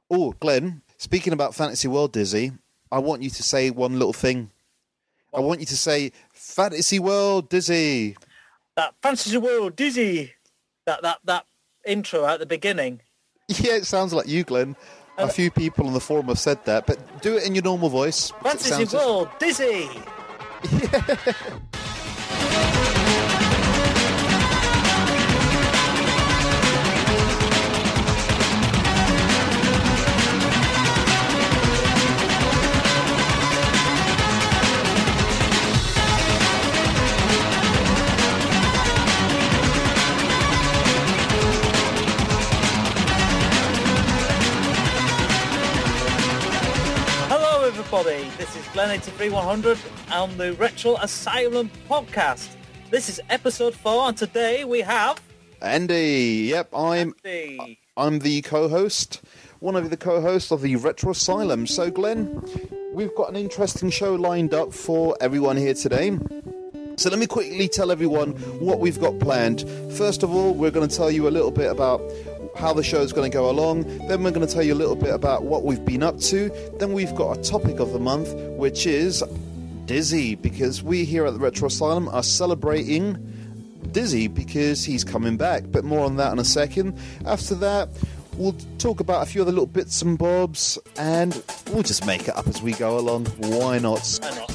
Oh, Glenn, speaking about Fantasy World, Dizzy, I want you to say one little thing. I want you to say, Fantasy World, Dizzy. That Fantasy World, Dizzy. That intro at the beginning. Yeah, it sounds like you, Glenn. A few people on the forum have said that, but do it in your normal voice. Fantasy World, Dizzy. Yeah. Everybody, this is Glenn 83100 on the Retro Asylum podcast. This is episode 4, and today we have Andy. Yep, I'm the co-host, one of the co-hosts of the Retro Asylum. So, Glenn, we've got an interesting show lined up for everyone here today. So let me quickly tell everyone what we've got planned. First of all, we're going to tell you a little bit about how the show is going to go along. Then we're going to tell you a little bit about what we've been up to. Then we've got a topic of the month, which is Dizzy, because we here at the Retro Asylum are celebrating Dizzy because he's coming back. But more on that in a second. After that, we'll talk about a few other little bits and bobs, and we'll just make it up as we go along. Why not? Why not?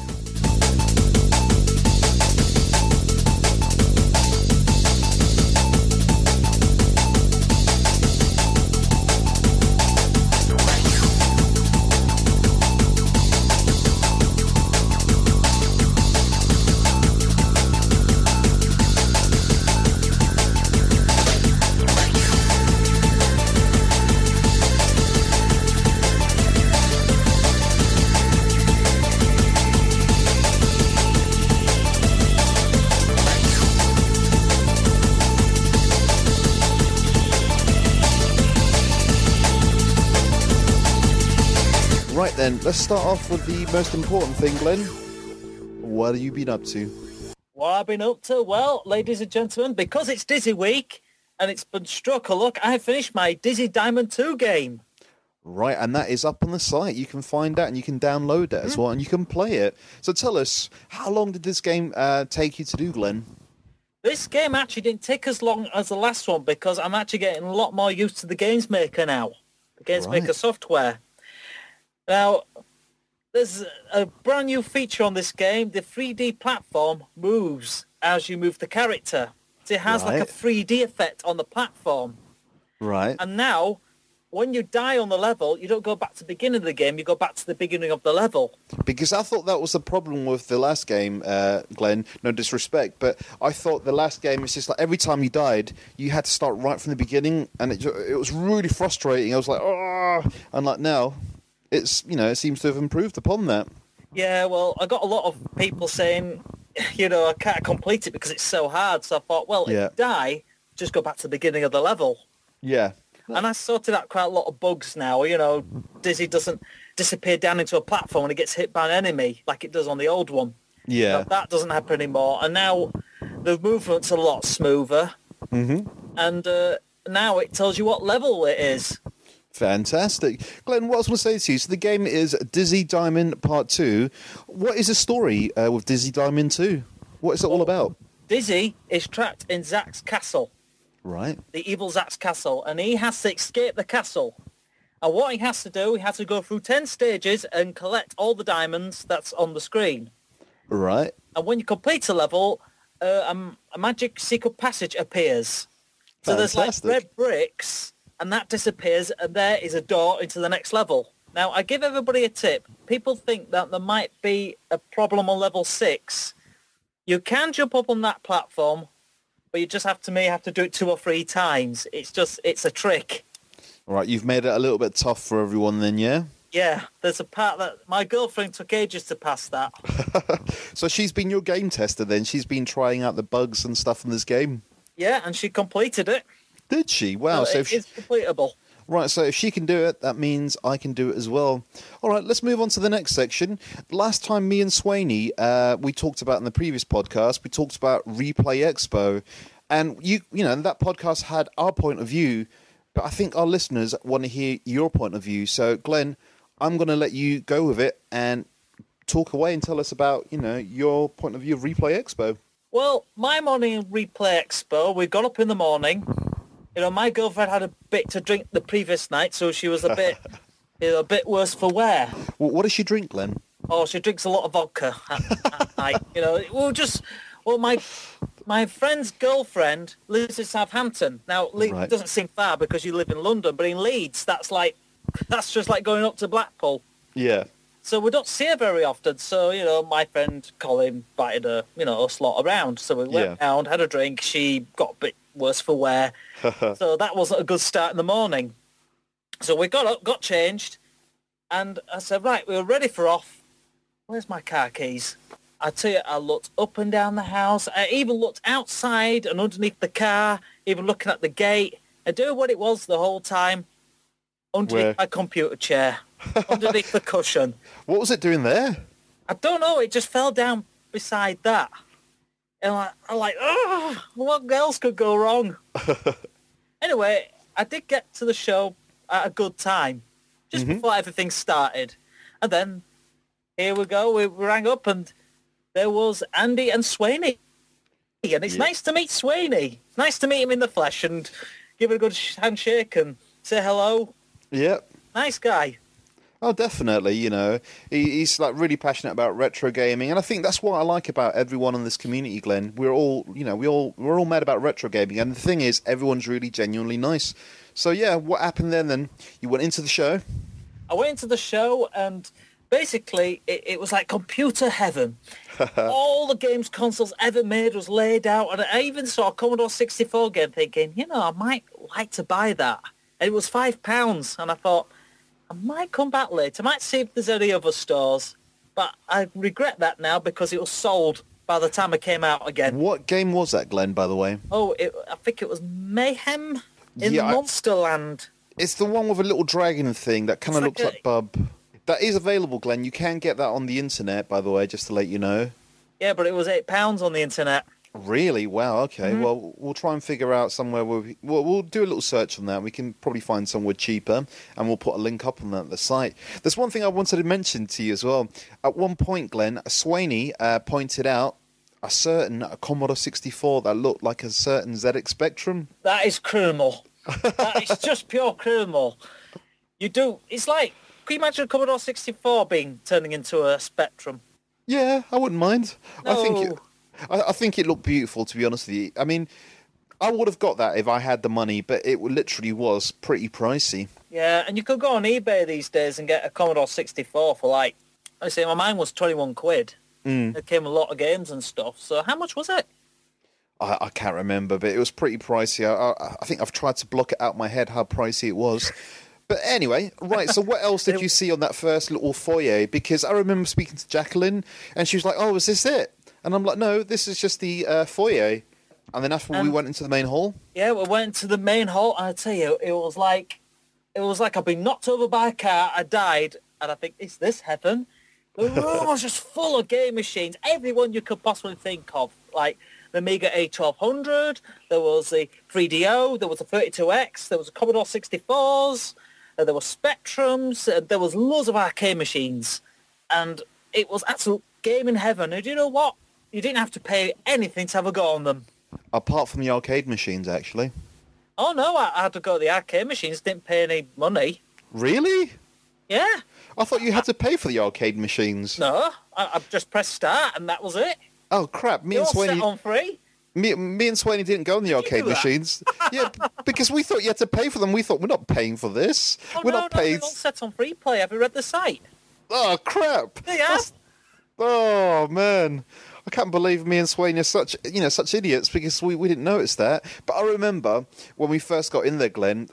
Right then, let's start off with the most important thing, Glenn. What have you been up to? What I've been up to? Well, ladies and gentlemen, because it's Dizzy Week and it's been struck a luck, I finished my Dizzy Diamond 2 game. Right, and that is up on the site. You can find that and you can download it as well, and you can play it. So tell us, how long did this game take you to do, Glenn? This game actually didn't take as long as the last one because I'm actually getting a lot more used to the Games Maker now, the Games Maker software. Now, there's a brand new feature on this game. The 3D platform moves as you move the character. So it has like a 3D effect on the platform. Right. And now, when you die on the level, you don't go back to the beginning of the game, you go back to the beginning of the level. Because I thought that was the problem with the last game, Glenn, no disrespect, but I thought the last game was just like every time you died, you had to start right from the beginning, and it was really frustrating. I was like, oh, and like now, it's, you know, it seems to have improved upon that. Yeah, well, I got a lot of people saying, you know, I can't complete it because it's so hard, so I thought, well, if you die, just go back to the beginning of the level. Yeah. And I sorted out quite a lot of bugs now. You know, Dizzy doesn't disappear down into a platform when it gets hit by an enemy like it does on the old one. Yeah. Now, that doesn't happen anymore. And now the movement's a lot smoother. Mm-hmm. And now it tells you what level it is. Fantastic. Glenn, what I was going to say to you, so the game is Dizzy Diamond Part 2. What is the story with Dizzy Diamond 2? What is it all about? Dizzy is trapped in Zack's castle. Right. The evil Zack's castle. And he has to escape the castle. And what he has to do, he has to go through 10 stages and collect all the diamonds that's on the screen. Right. And when you complete a level, a magic secret passage appears. So there's like red bricks, and that disappears, and there is a door into the next level. Now, I give everybody a tip. People think that there might be a problem on level 6. You can jump up on that platform, but you just have to do it 2 or 3 times. It's a trick. Right, you've made it a little bit tough for everyone then, yeah? Yeah, there's a part that my girlfriend took ages to pass that. So she's been your game tester then? She's been trying out the bugs and stuff in this game? Yeah, and she completed it. Did she? Wow. So it's completable. Right, so if she can do it, that means I can do it as well. All right, let's move on to the next section. Last time me and Swaney, we talked about in the previous podcast, we talked about Replay Expo. And, you know, that podcast had our point of view But I think our listeners want to hear your point of view. So, Glenn, I'm going to let you go with it and talk away and tell us about, your point of view of Replay Expo. Well, my morning Replay Expo, we got up in the morning. My girlfriend had a bit to drink the previous night, so she was a bit, a bit worse for wear. Well, what does she drink, Glenn? Oh, she drinks a lot of vodka at night. My friend's girlfriend lives in Southampton. Now, it doesn't seem far because you live in London, but in Leeds, that's just like going up to Blackpool. Yeah. So we don't see her very often. So, my friend Colin invited her, a slot around. So we went round, had a drink. She got a bit worse for wear. So that wasn't a good start in the morning. So we got up, got changed, and I said, right, we were ready for off. Where's my car keys? I tell you, I looked up and down the house. I even looked outside and underneath the car, even looking at the gate. I knew what it was the whole time. Underneath my computer chair. Underneath the cushion. What was it doing there? I don't know. It just fell down beside that. And I'm like, oh, what else could go wrong? Anyway, I did get to the show at a good time. Just before everything started. And then, here we go. We rang up and there was Andy and Swaney. And it's nice to meet Swaney. It's nice to meet him in the flesh and give it a good handshake and say hello. Yep. Nice guy. Oh, definitely. He's like really passionate about retro gaming, and I think that's what I like about everyone in this community, Glenn. We're all, we're all mad about retro gaming, and the thing is, everyone's really genuinely nice. So yeah, what happened then? Then you went into the show. I went into the show, and basically, it was like computer heaven. All the games consoles ever made was laid out, and I even saw a Commodore 64 game, thinking, I might like to buy that. And it was £5, and I thought, I might come back later. I might see if there's any other stores. But I regret that now because it was sold by the time it came out again. What game was that, Glenn, by the way? Oh, I think it was Mayhem in Monsterland. It's the one with a little dragon thing that kind of looks like Bub. That is available, Glenn. You can get that on the internet, by the way, just to let you know. Yeah, but it was £8 on the internet. Really? Wow, okay. Mm-hmm. Well, we'll try and figure out somewhere where we'll do a little search on that. We can probably find somewhere cheaper, and we'll put a link up on the site. There's one thing I wanted to mention to you as well. At one point, Glenn, Swaney pointed out a Commodore 64 that looked like a certain ZX Spectrum. That is criminal. That is just pure criminal. It's like, can you imagine a Commodore 64 turning into a Spectrum? Yeah, I wouldn't mind. No. I think it looked beautiful, to be honest with you. I mean, I would have got that if I had the money, but it literally was pretty pricey. Yeah, and you could go on eBay these days and get a Commodore 64 for like, I say, mine was 21 quid. It came with a lot of games and stuff. So how much was it? I can't remember, but it was pretty pricey. I think I've tried to block it out of my head how pricey it was. But anyway, right, so what else did you see on that first little foyer? Because I remember speaking to Jacqueline, and she was like, oh, is this it? And I'm like, no, this is just the foyer. And then after we went into the main hall? Yeah, we went into the main hall, and I tell you, it was like I've been knocked over by a car, I died, and I think, is this heaven? The room was just full of game machines, everyone you could possibly think of, like the Amiga A1200, there was the 3DO, there was a 32X, there was a Commodore 64s, there were Spectrums, there was loads of arcade machines, and it was absolute gaming heaven. And you know what? You didn't have to pay anything to have a go on them. Apart from the arcade machines, actually. Oh, no, I had to go to the arcade machines, didn't pay any money. Really? Yeah. I thought you had to pay for the arcade machines. No, I just pressed start and that was it. Oh, crap. Me and Swaney... set on free. Me and Swaney didn't go on the arcade machines. Yeah, because we thought you had to pay for them. We thought, we're not paying for this. We're not paying. They're all set on free play. Have you read the site? Oh, crap. Yeah. Oh, man. I can't believe me and Swain are such idiots because we didn't notice that. But I remember when we first got in there, Glenn,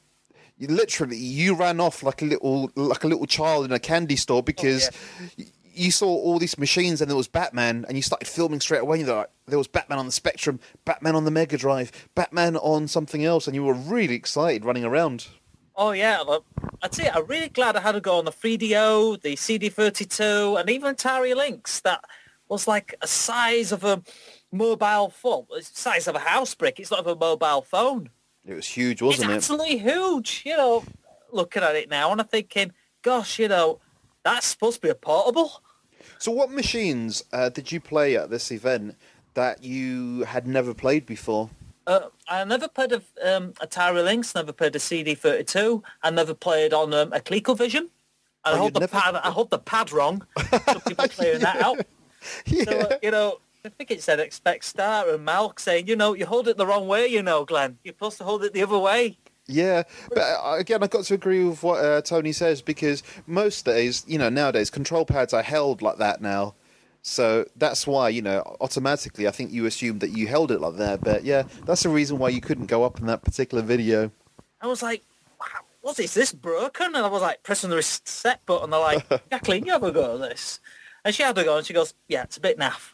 you ran off like a little child in a candy store because you saw all these machines and there was Batman and you started filming straight away. You're like, there was Batman on the Spectrum, Batman on the Mega Drive, Batman on something else, and you were really excited running around. Oh, yeah. Look, I'd say I'm really glad I had to go on the 3DO, the CD32, and even Atari Lynx. That was like a size of a mobile phone. It's the size of a house brick. It's not of a mobile phone. It was huge, wasn't it? It's absolutely huge. Looking at it now and I'm thinking, gosh, that's supposed to be a portable. So what machines did you play at this event that you had never played before? I never played Atari Lynx, never played a CD32. I never played on a ColecoVision. I hold the pad wrong. Some people clearing that out. Yeah. So, I think it said expect Star and Malk saying, you hold it the wrong way, Glenn. You're supposed to hold it the other way. Yeah, but again, I've got to agree with what Tony says, because most days, nowadays, control pads are held like that now. So that's why, automatically, I think you assumed that you held it like that. But yeah, that's the reason why you couldn't go up in that particular video. I was like, what is this broken? And I was like pressing the reset button. They're like, Jacqueline, you have a go at this. And she had a go and she goes, yeah, it's a bit naff.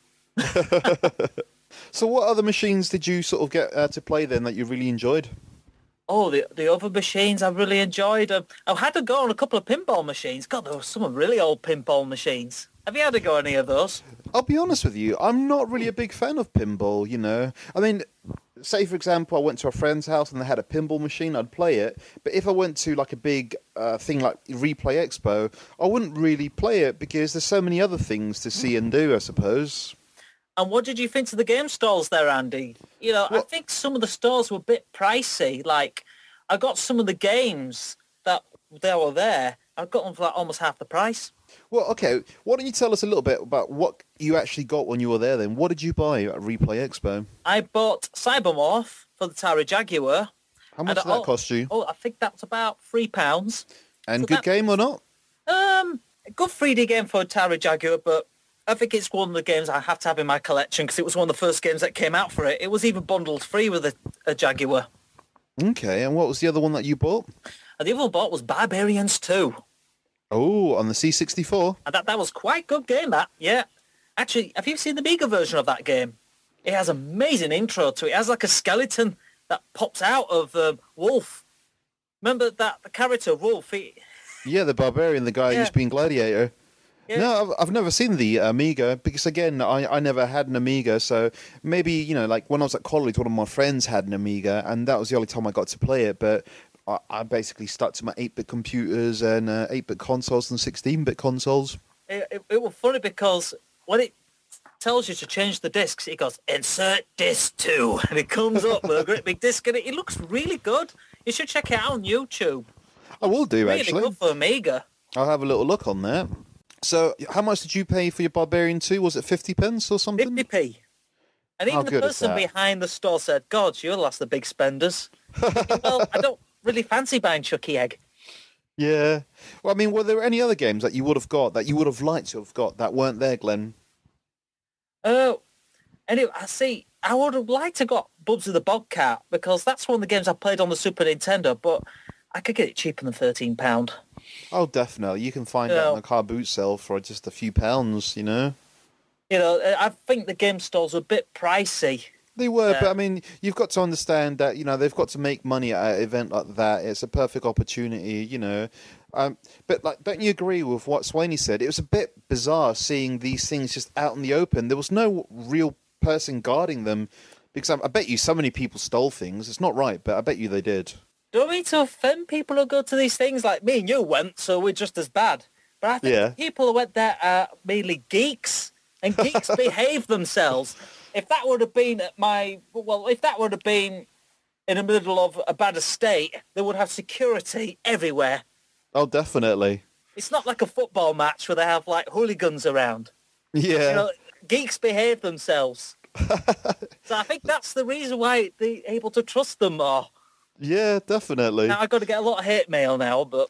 So what other machines did you sort of get to play then that you really enjoyed? Oh, the other machines I really enjoyed. I had to go on a couple of pinball machines. God, there were some really old pinball machines. Have you had to go on any of those? I'll be honest with you, I'm not really a big fan of pinball, I mean, say, for example, I went to a friend's house and they had a pinball machine, I'd play it. But if I went to, like, a big thing like Replay Expo, I wouldn't really play it because there's so many other things to see and do, I suppose. And what did you think of the game stalls there, Andy? I think some of the stalls were a bit pricey. Like, I got some of the games that were there. I got them for almost half the price. Well, okay. Why don't you tell us a little bit about what you actually got when you were there then? What did you buy at Replay Expo? I bought Cybermorph for the Atari Jaguar. How much did that cost you? Oh, I think that's about £3. And so good game or not? A good 3D game for Atari Jaguar, but I think it's one of the games I have to have in my collection because it was one of the first games that came out for it. It was even bundled free with a Jaguar. Okay, and what was the other one that you bought? The other one I bought was Barbarians 2. Oh, on the C64? And that was quite a good game, that. Yeah. Actually, have you seen the Amiga version of that game? It has an amazing intro to it. It has like a skeleton that pops out of Wolf. Remember the character, Wolf? Yeah, the barbarian, the guy who's been Gladiator. Yeah. No, I've never seen the Amiga because, again, I never had an Amiga. So maybe, like when I was at college, one of my friends had an Amiga, and that was the only time I got to play it. But I basically stuck to my 8-bit computers and 8-bit consoles and 16-bit consoles. It was funny because when it tells you to change the discs, it goes, insert disc 2. And it comes up with a great big disc in it. It looks really good. You should check it out on YouTube. I will do, really actually. Really good for Amiga. I'll have a little look on that. So, how much did you pay for your Barbarian 2? Was it 50 pence or something? 50p. And even the person behind the store said, God, you'll last the big spenders. Well, I don't really fancy buying Chucky Egg. Yeah. Well, I mean, were there any other games that you would have got, that you would have liked to have got, that weren't there, Glenn? Anyway, I would have liked to have got Bubsy the Bobcat, because that's one of the games I played on the Super Nintendo, but I could get it cheaper than £13. Oh, definitely. You can find it on a car boot sale for just a few pounds, I think the game stalls are a bit pricey. They were, but I mean, you've got to understand that, they've got to make money at an event like that. It's a perfect opportunity, But, don't you agree with what Swaney said? It was a bit bizarre seeing these things just out in the open. There was no real person guarding them, because I bet you so many people stole things. It's not right, but I bet you they did. Don't mean to offend people who go to these things like me and you went, so we're just as bad. But I think people who went there are mainly geeks, and geeks behave themselves. If that would have been in the middle of a bad estate, they would have security everywhere. Oh, definitely. It's not like a football match where they have like hooligans around. Yeah. Geeks behave themselves. So I think that's the reason why they're able to trust them more. Yeah, definitely. Now I've got to get a lot of hate mail now, but...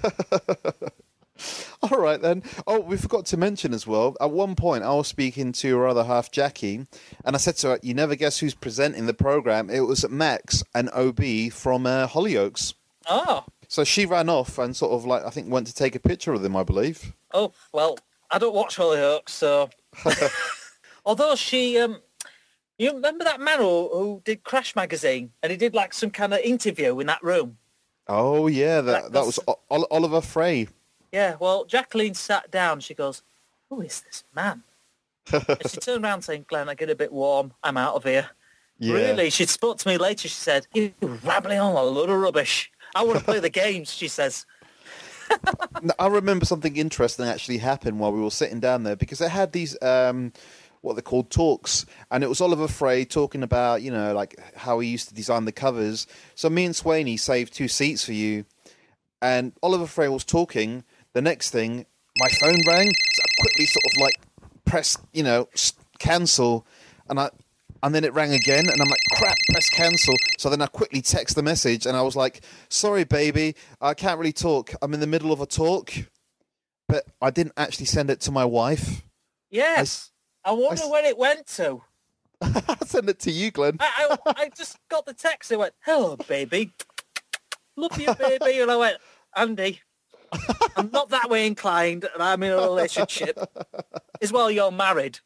All right, then. Oh, we forgot to mention as well, at one point I was speaking to her other half, Jackie, and I said to her, you never guess who's presenting the programme. It was Max and OB from Hollyoaks. Oh. So she ran off and sort of, I think went to take a picture of them, I believe. Oh, well, I don't watch Hollyoaks, so... Although she... You remember that man who did Crash Magazine, and he did some kind of interview in that room? Oh, yeah, that was Oliver Frey. Yeah, well, Jacqueline sat down. She goes, who is this man? And she turned around saying, Glenn, I get a bit warm. I'm out of here. Yeah. Really? She spoke to me later. She said, "You're rambling on a load of rubbish. I want to play the games," she says. I remember something interesting actually happened while we were sitting down there, because they had these what they called talks, and it was Oliver Frey talking about, you know, like how he used to design the covers. So me and Swaney saved 2 seats for you, and Oliver Frey was talking. The next thing, my phone rang, so I quickly sort of like pressed, you know, cancel, and then it rang again, and I'm like, crap, press cancel. So then I quickly text the message, and I was like, sorry, baby, I can't really talk. I'm in the middle of a talk. But I didn't actually send it to my wife. Yes. I wonder where it went to. I sent it to you, Glenn. I just got the text. It went, hello, baby. Love you, baby. And I went, Andy, I'm not that way inclined, and I'm in a relationship. As well, you're married.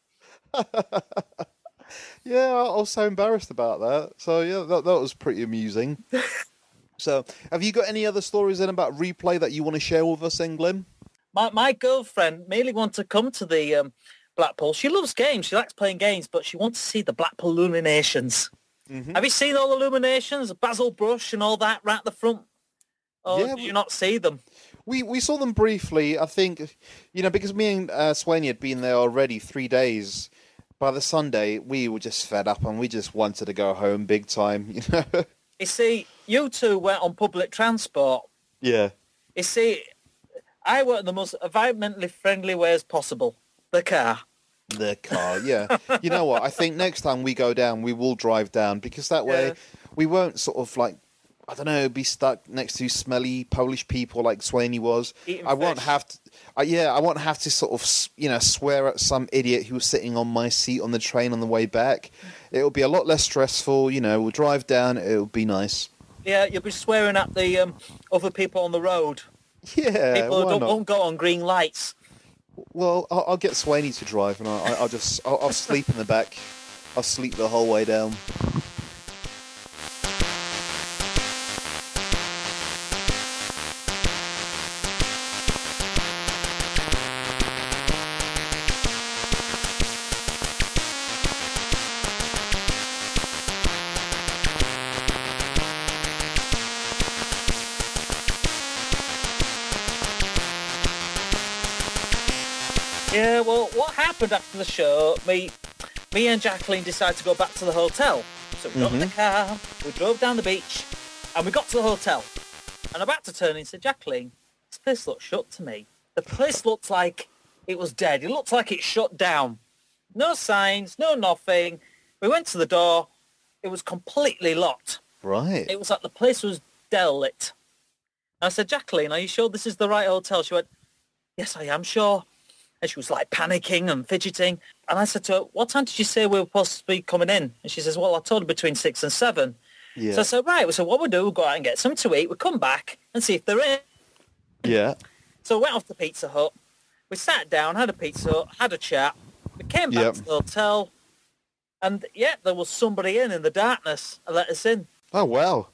Yeah, I was so embarrassed about that. So, yeah, that was pretty amusing. So, have you got any other stories then about replay that you want to share with us then, Glenn? My girlfriend merely wants to come to the Blackpool. She loves games. She likes playing games, but she wants to see the Blackpool Illuminations. Mm-hmm. Have you seen all the Illuminations? Basil Brush and all that right at the front? Or did you not see them? We saw them briefly, I think, you know, because me and Swaney had been there already 3 days. By the Sunday, we were just fed up and we just wanted to go home big time, you know? You see, you two went on public transport. Yeah. You see, I went in the most environmentally friendly way as possible. The car. The car, yeah. You know what? I think next time we go down, we will drive down, because that way we won't sort of like, I don't know, be stuck next to smelly Polish people like Swaney was. Eating I won't have to. I won't have to sort of, you know, swear at some idiot who was sitting on my seat on the train on the way back. It'll be a lot less stressful. You know, we'll drive down. It'll be nice. Yeah, you'll be swearing at the other people on the road. Yeah, people who won't go on green lights. Well, I'll get Swaney to drive, and I'll sleep in the back. I'll sleep the whole way down. Yeah, well, what happened after the show, me and Jacqueline decided to go back to the hotel. So we got in the car, we drove down the beach, and we got to the hotel. And about to turn in, said, Jacqueline, this place looks shut to me. The place looks like it was dead. It looked like it shut down. No signs, no nothing. We went to the door. It was completely locked. Right. It was like the place was derelict. And I said, Jacqueline, are you sure this is the right hotel? She went, yes, I am sure. And she was like panicking and fidgeting. And I said to her, what time did you say we were supposed to be coming in? And she says, well, I told her between 6 and 7. Yeah. So I said, right, so what we'll do, we'll go out and get something to eat. We'll come back and see if they're in. Yeah. So we went off to Pizza Hut. We sat down, had a Pizza Hut, had a chat. We came back to the hotel. And, yeah, there was somebody in the darkness and let us in. Oh, wow.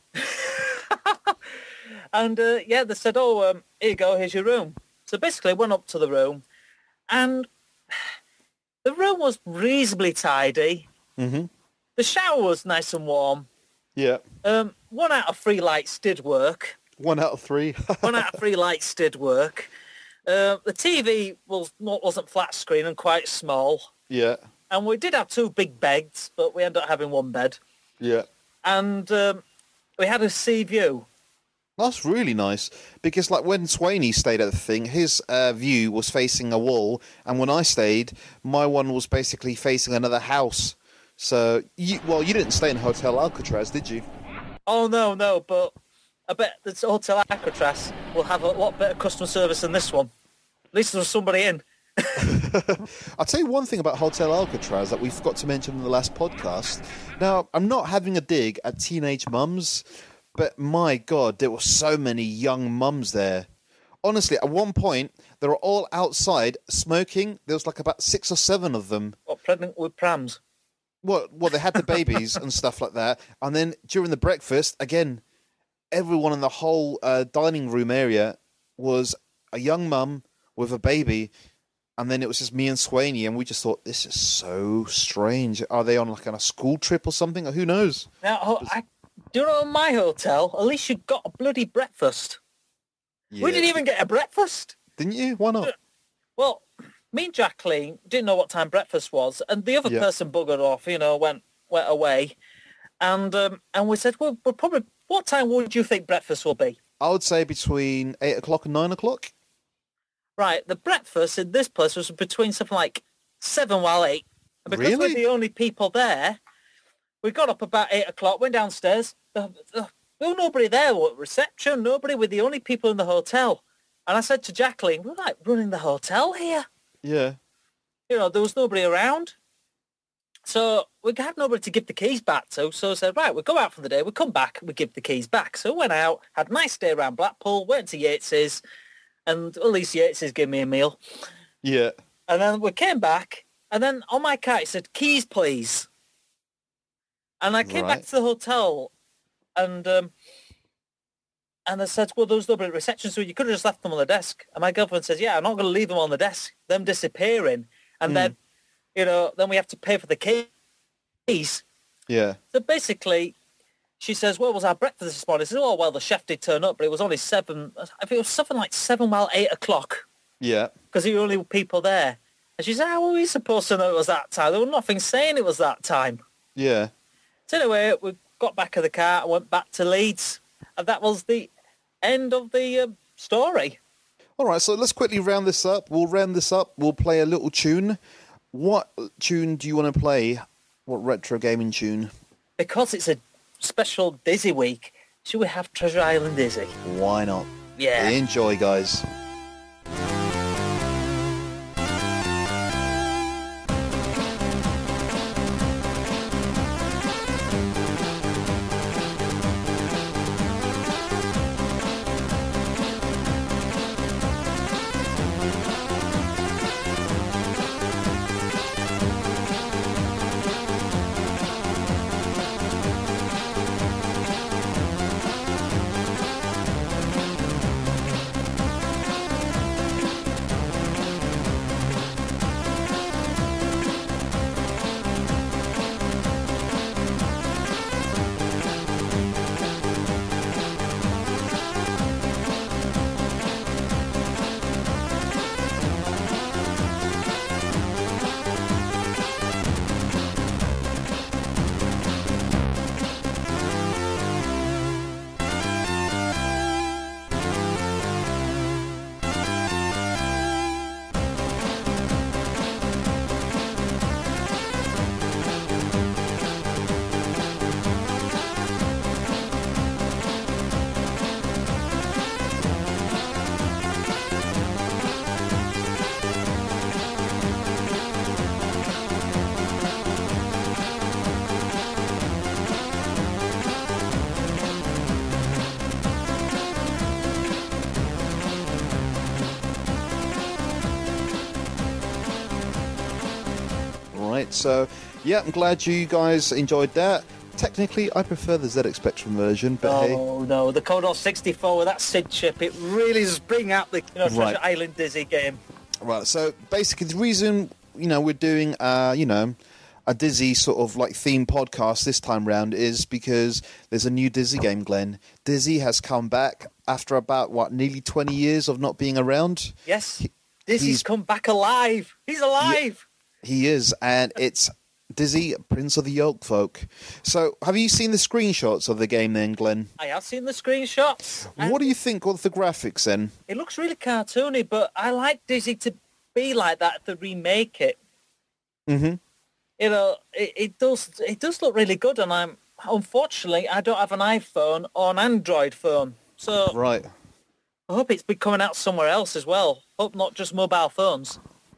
And, yeah, they said, here you go, here's your room. So basically, I went up to the room. And the room was reasonably tidy. Mm-hmm. The shower was nice and warm. Yeah. 1 out of 3 lights did work. 1 out of 3. 1 out of 3 lights did work. The TV wasn't flat screen and quite small. Yeah. And we did have 2 big beds, but we ended up having 1 bed. Yeah. And we had a sea view. That's really nice, because like when Swaney stayed at the thing, his view was facing a wall, and when I stayed, my one was basically facing another house. So, you didn't stay in Hotel Alcatraz, did you? Oh, no, but I bet this Hotel Alcatraz will have a lot better customer service than this one. At least there was somebody in. I'll tell you one thing about Hotel Alcatraz that we forgot to mention in the last podcast. Now, I'm not having a dig at teenage mums, but my God, there were so many young mums there. Honestly, at one point, they were all outside smoking. There was like about 6 or 7 of them. What, pregnant with prams? Well, they had the babies and stuff like that. And then during the breakfast, again, everyone in the whole dining room area was a young mum with a baby. And then it was just me and Swaney, and we just thought, this is so strange. Are they on like on a school trip or something? Who knows? Now, do you know, in my hotel, at least you got a bloody breakfast. Yeah. We didn't even get a breakfast. Didn't you? Why not? Well, me and Jacqueline didn't know what time breakfast was, and the other person buggered off, went away. And we said, well, we're probably, what time would you think breakfast will be? I would say between 8 o'clock and 9 o'clock. Right, the breakfast in this place was between something like 7 while 8. And because we're the only people there, we got up about 8 o'clock, went downstairs. There was nobody there at reception, nobody. We're the only people in the hotel. And I said to Jacqueline, we're like running the hotel here. Yeah. There was nobody around. So we had nobody to give the keys back to. So I said, right, we'll go out for the day. We'll come back and we give the keys back. So we went out, had a nice day around Blackpool, went to Yates's. And at least Yates's gave me a meal. Yeah. And then we came back, and then on my card it said, keys, please. And I came back to the hotel, and I said, well, there was nobody at reception, so you could have just left them on the desk. And my girlfriend says, yeah, I'm not going to leave them on the desk, them disappearing. And then, then we have to pay for the keys. Yeah. So basically, she says, what was our breakfast this morning? I said, oh, well, the chef did turn up, but it was only 7. I think it was something like 7 while 8 o'clock. Yeah. Because there were only people there. And she said, how were we supposed to know it was that time? There was nothing saying it was that time. Yeah. So anyway, we got back in the car and went back to Leeds. And that was the end of the story. All right, so let's quickly round this up. We'll round this up. We'll play a little tune. What tune do you want to play? What retro gaming tune? Because it's a special Dizzy week, should we have Treasure Island Dizzy? Why not? Yeah. Enjoy, guys. So, yeah, I'm glad you guys enjoyed that. Technically, I prefer the ZX Spectrum version, but hey. Oh, no, the Commodore 64 with that SID chip, it really does bring out the Treasure Island Dizzy game. Right, so basically the reason, we're doing, a Dizzy sort of like theme podcast this time round is because there's a new Dizzy game, Glenn. Dizzy has come back after about, nearly 20 years of not being around? Yes, Dizzy's come back alive. He's alive. He is, and it's Dizzy, Prince of the Yolk Folk. So, have you seen the screenshots of the game then, Glenn? I have seen the screenshots. What do you think of the graphics then? It looks really cartoony, but I like Dizzy to be like that, to remake it. Mm-hmm. It does look really good, and unfortunately, I don't have an iPhone or an Android phone. So, right. I hope it's been coming out somewhere else as well. Hope not just mobile phones.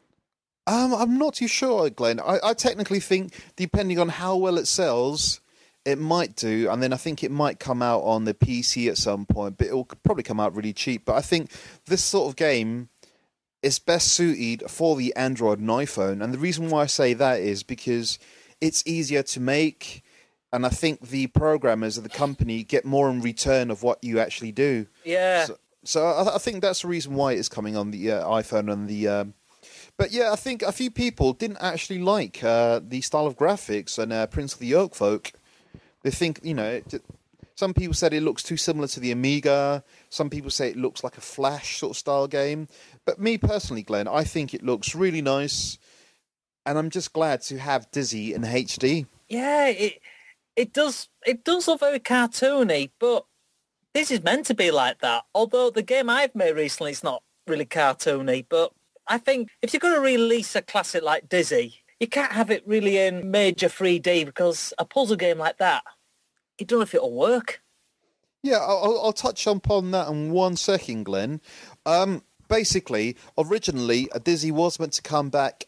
I'm not too sure, Glenn. I technically think, depending on how well it sells, it might do, and then I think it might come out on the PC at some point, but it'll probably come out really cheap. But I think this sort of game is best suited for the Android and iPhone, and the reason why I say that is because it's easier to make, and I think the programmers of the company get more in return of what you actually do. Yeah. So I think that's the reason why it's coming on the iPhone and the But yeah, I think a few people didn't actually like the style of graphics and Prince of the Oak Folk. They think, some people said it looks too similar to the Amiga. Some people say it looks like a Flash sort of style game. But me personally, Glenn, I think it looks really nice. And I'm just glad to have Dizzy in HD. Yeah, it does look very cartoony, but this is meant to be like that. Although the game I've made recently is not really cartoony, but I think if you're going to release a classic like Dizzy, you can't have it really in major 3D because a puzzle game like that, you don't know if it'll work. Yeah, I'll touch upon that in 1 second, Glenn. Basically, originally, Dizzy was meant to come back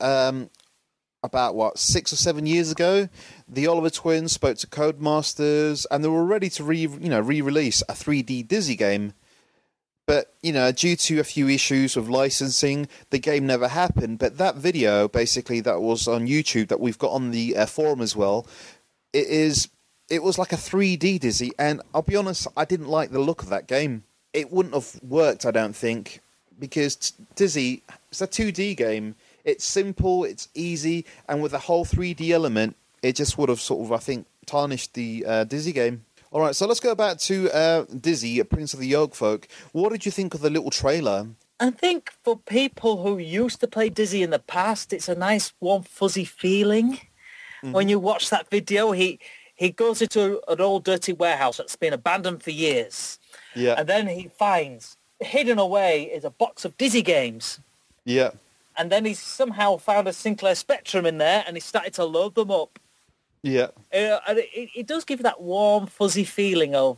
about, 6 or 7 years ago. The Oliver twins spoke to Codemasters, and they were ready to re-release a 3D Dizzy game. But, due to a few issues with licensing, the game never happened. But that video, basically, that was on YouTube, that we've got on the forum as well, it was like a 3D Dizzy, and I'll be honest, I didn't like the look of that game. It wouldn't have worked, I don't think, because Dizzy, it's a 2D game. It's simple, it's easy, and with the whole 3D element, it just would have sort of, I think, tarnished the Dizzy game. All right, so let's go back to Dizzy, Prince of the Oak Folk. What did you think of the little trailer? I think for people who used to play Dizzy in the past, it's a nice, warm, fuzzy feeling. Mm-hmm. When you watch that video, he goes into an old dirty warehouse that's been abandoned for years. Yeah. And then he finds, hidden away, is a box of Dizzy games. Yeah. And then he's somehow found a Sinclair Spectrum in there, and he started to load them up. Yeah. And it does give that warm, fuzzy feeling of,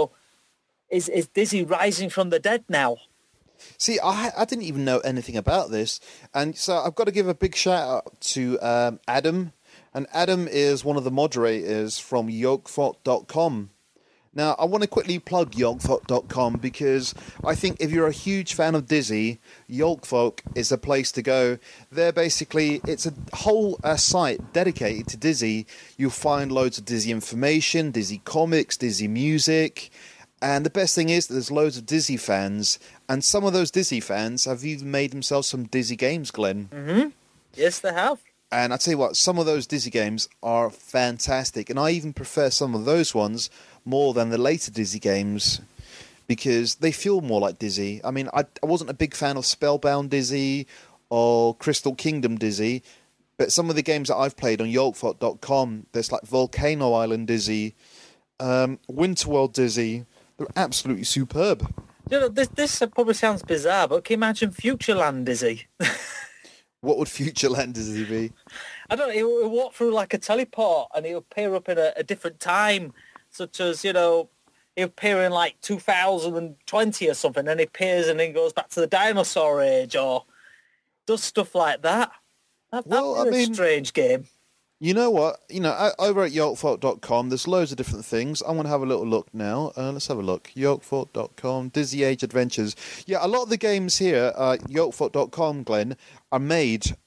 is Dizzy rising from the dead now? See, I didn't even know anything about this. And so I've got to give a big shout out to Adam. And Adam is one of the moderators from yolkfort.com. Now, I want to quickly plug yolkfort.com because I think if you're a huge fan of Dizzy, Yolkfolk is a place to go. It's a whole site dedicated to Dizzy. You'll find loads of Dizzy information, Dizzy comics, Dizzy music. And the best thing is that there's loads of Dizzy fans. And some of those Dizzy fans have even made themselves some Dizzy games, Glenn. Mm-hmm. Yes, they have. And I tell you what, some of those Dizzy games are fantastic. And I even prefer some of those ones more than the later Dizzy games because they feel more like Dizzy. I mean, I wasn't a big fan of Spellbound Dizzy or Crystal Kingdom Dizzy, but some of the games that I've played on yolkfort.com, there's like Volcano Island Dizzy, Winterworld Dizzy, they're absolutely superb. This probably sounds bizarre, but can you imagine Futureland Dizzy? What would Futureland Dizzy be? I don't know, he'll walk through like a teleport and he'll appear up in a different time. Such as, he'll appear in like 2020 or something, and he appears and then goes back to the dinosaur age or does stuff like that. That'd be a strange game. You know what? Over at yolkfort.com, there's loads of different things. I'm going to have a little look now. Let's have a look. Yolkfort.com, Dizzy Age Adventures. Yeah, a lot of the games here, yolkfort.com, Glenn, are made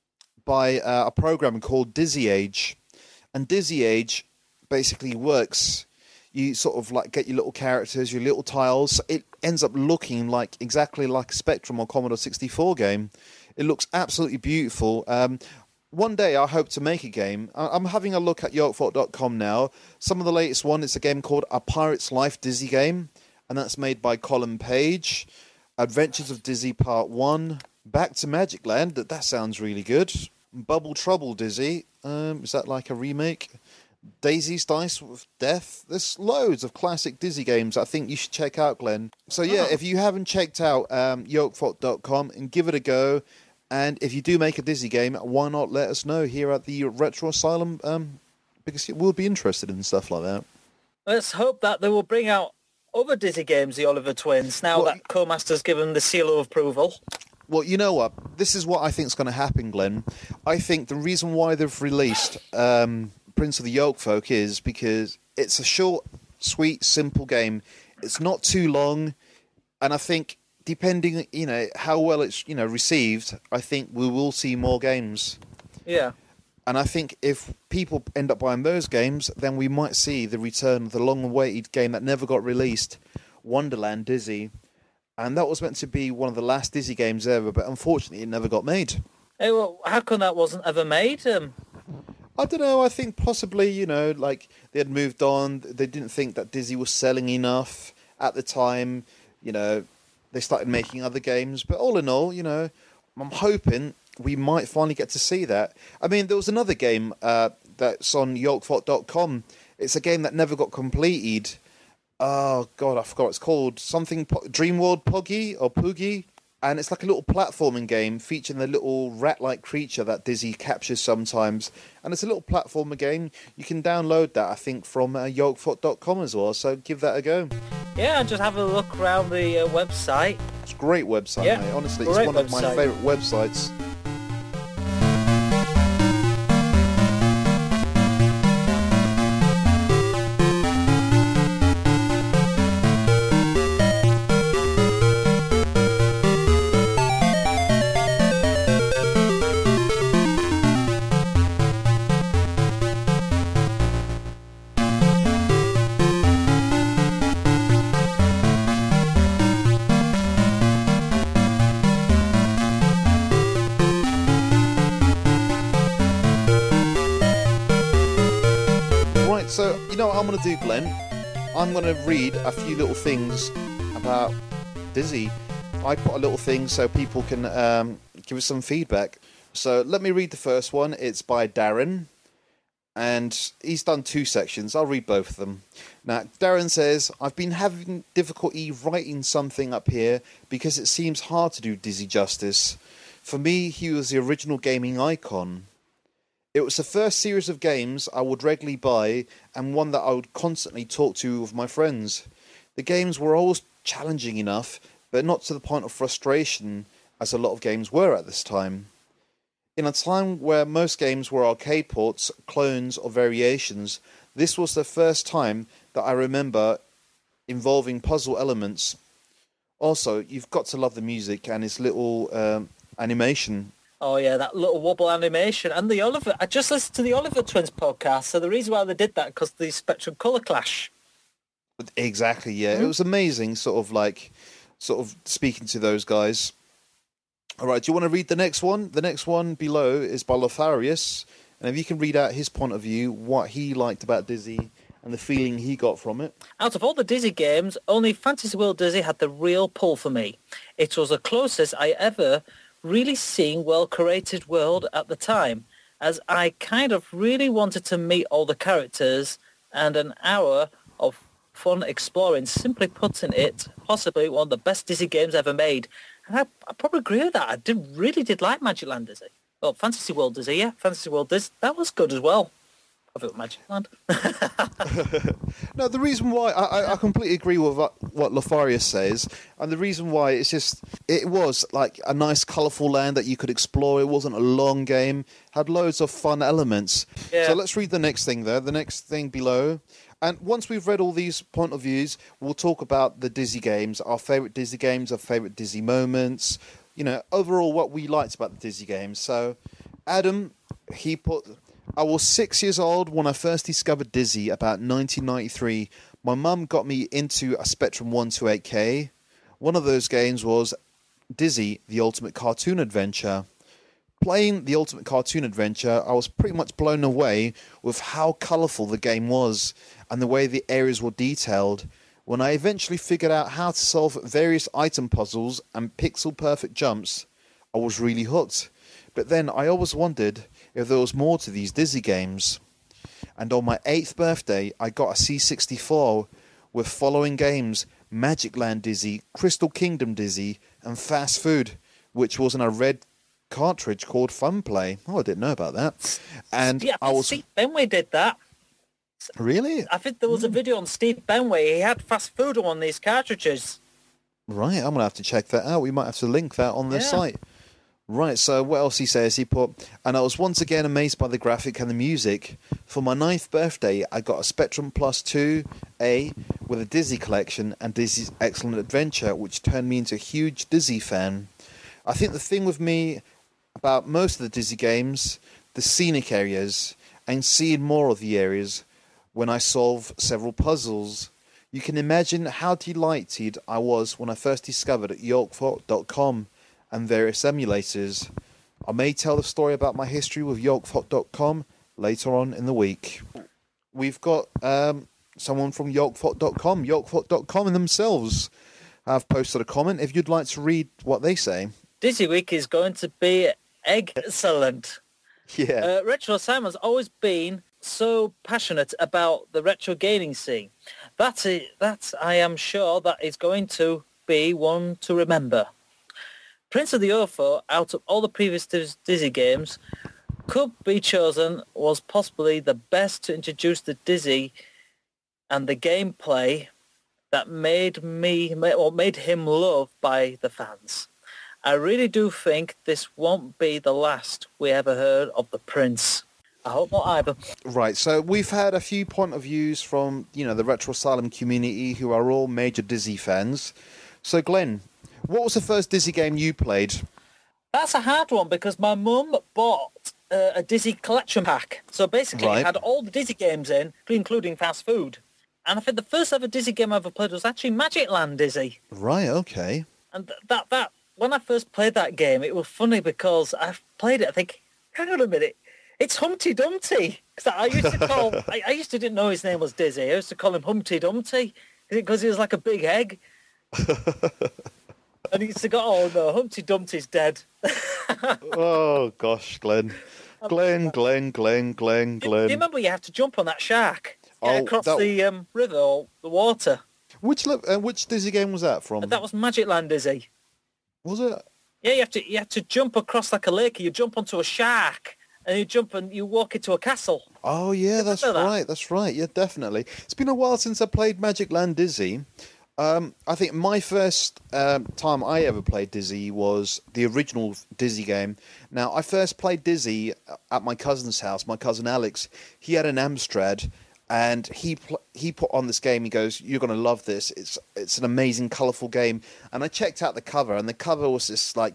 by a program called Dizzy Age. And Dizzy Age basically works. You sort of like get your little characters, your little tiles. It ends up looking exactly like a Spectrum or Commodore 64 game. It looks absolutely beautiful. One day I hope to make a game. I'm having a look at yolkfort.com now. Some of the latest one is a game called A Pirate's Life Dizzy Game, and that's made by Colin Page. Adventures of Dizzy Part 1. Back to Magic Land. That sounds really good. Bubble Trouble Dizzy. Is that like a remake? Daisy's Dice with Death. There's loads of classic Dizzy games I think you should check out, Glenn. So yeah, if you haven't checked out yolkfort.com, and give it a go. And if you do make a Dizzy game, why not let us know here at the Retro Asylum? Because we'll be interested in stuff like that. Let's hope that they will bring out other Dizzy games, the Oliver twins, now that Codemasters given the seal of approval. Well, you know what? This is what I think is going to happen, Glenn. I think the reason why they've released Prince of the Oak Folk is because it's a short, sweet, simple game. It's not too long, and I think depending, how well it's, received, I think we will see more games. Yeah. And I think if people end up buying those games, then we might see the return of the long-awaited game that never got released, Wonderland Dizzy. And that was meant to be one of the last Dizzy games ever, but unfortunately it never got made. Hey, well, how come that wasn't ever made? I don't know. I think possibly, like they had moved on. They didn't think that Dizzy was selling enough at the time. They started making other games. But all in all, I'm hoping we might finally get to see that. I mean, there was another game that's on yolkfort.com. It's a game that never got completed. Oh, God, I forgot what it's called. Something Dreamworld Poggy or Poogie. And it's like a little platforming game featuring the little rat-like creature that Dizzy captures sometimes. And it's a little platformer game. You can download that, I think, from yolkfort.com as well. So give that a go. Yeah, just have a look around the website. It's a great website, mate. Honestly, it's one of my favourite websites. So, you know what I'm going to do, Glenn? I'm going to read a few little things about Dizzy. I put a little thing so people can give us some feedback. So let me read the first one. It's by Darren, and he's done 2 sections. I'll read both of them. Now, Darren says, I've been having difficulty writing something up here because it seems hard to do Dizzy justice. For me, he was the original gaming icon. It was the first series of games I would regularly buy and one that I would constantly talk to with my friends. The games were always challenging enough, but not to the point of frustration as a lot of games were at this time. In a time where most games were arcade ports, clones or variations, this was the first time that I remember involving puzzle elements. Also, you've got to love the music and its little animation. Oh yeah, that little wobble animation. And the Oliver, I just listened to the Oliver Twins podcast, so the reason why they did that, because the Spectrum Colour Clash. Exactly, yeah. Mm-hmm. It was amazing, sort of speaking to those guys. All right, do you want to read the next one? The next one below is by Lotharius, and if you can read out his point of view, what he liked about Dizzy and the feeling he got from it. Out of all the Dizzy games, only Fantasy World Dizzy had the real pull for me. It was the closest I ever really seeing well-curated world at the time, as I kind of really wanted to meet all the characters and an hour of fun exploring. Simply putting it, possibly one of the best Dizzy games ever made. And I probably agree with that. I really did like Magic Land Dizzy. Well, Fantasy World Dizzy, yeah. Fantasy World Dizzy, that was good as well. I thought Magic Land. No, the reason why I completely agree with what Lotharius says, and the reason why it's just it was like a nice, colourful land that you could explore. It wasn't a long game, had loads of fun elements. Yeah. So let's read the next thing there. The next thing below. And once we've read all these point of views, we'll talk about the Dizzy games, our favourite Dizzy games, our favourite Dizzy moments. Overall what we liked about the Dizzy games. So, Adam, he put, I was 6 years old when I first discovered Dizzy about 1993. My mum got me into a Spectrum 128K. One of those games was Dizzy, the Ultimate Cartoon Adventure. Playing the Ultimate Cartoon Adventure, I was pretty much blown away with how colourful the game was and the way the areas were detailed. When I eventually figured out how to solve various item puzzles and pixel-perfect jumps, I was really hooked. But then I always wondered if there was more to these Dizzy games. And on my 8th birthday, I got a C64 with following games: Magic Land Dizzy, Crystal Kingdom Dizzy, and Fast Food, which was in a red cartridge called Fun Play. Oh, I didn't know about that. And yeah, Steve Benway did that. Really? I think there was a video on Steve Benway. He had Fast Food on these cartridges. Right, I'm going to have to check that out. We might have to link that on the site. Right, so what else he says? He put, and I was once again amazed by the graphic and the music. For my 9th birthday, I got a Spectrum Plus 2A with a Dizzy collection and Dizzy's Excellent Adventure, which turned me into a huge Dizzy fan. I think the thing with me about most of the Dizzy games, the scenic areas, and seeing more of the areas when I solve several puzzles. You can imagine how delighted I was when I first discovered yolkfort.com and various emulators. I may tell the story about my history with yolkfot.com later on in the week. We've got someone from yolkfot.com. Yolkfot.com themselves have posted a comment. If you'd like to read what they say. Dizzy Week is going to be excellent. Yeah. Retro Simon's always been so passionate about the retro gaming scene. That I am sure that is going to be one to remember. Prince of the UFO, out of all the previous Dizzy games, could be chosen was possibly the best to introduce the Dizzy and the gameplay that made him loved by the fans. I really do think this won't be the last we ever heard of the Prince. I hope not either. Right, so we've had a few point of views from, the Retro Asylum community who are all major Dizzy fans. So, Glenn, what was the first Dizzy game you played? That's a hard one because my mum bought a Dizzy collection pack. So basically it had all the Dizzy games in, including fast food. And I think the first ever Dizzy game I ever played was actually Magic Land Dizzy. Right, okay. And that when I first played that game, it was funny because I played it, I think, hang on a minute, it's Humpty Dumpty. Because I used to call, didn't know his name was Dizzy. I used to call him Humpty Dumpty because he was like a big egg. And he used to go, oh no, Humpty Dumpty's dead. Oh gosh, Glenn. Glenn. Do you remember you have to jump on that shark? Across the river or the water. Which Dizzy game was that from? That was Magic Land Dizzy. Was it? Yeah, you have to jump across like a lake. You jump onto a shark, and you jump and you walk into a castle. Oh yeah, that's right. Yeah, definitely. It's been a while since I played Magic Land Dizzy. I think my first time I ever played Dizzy was the original Dizzy game. Now, I first played Dizzy at my cousin's house. My cousin Alex, he had an Amstrad, and he put on this game. He goes, "You're going to love this. It's an amazing, colourful game." And I checked out the cover, and the cover was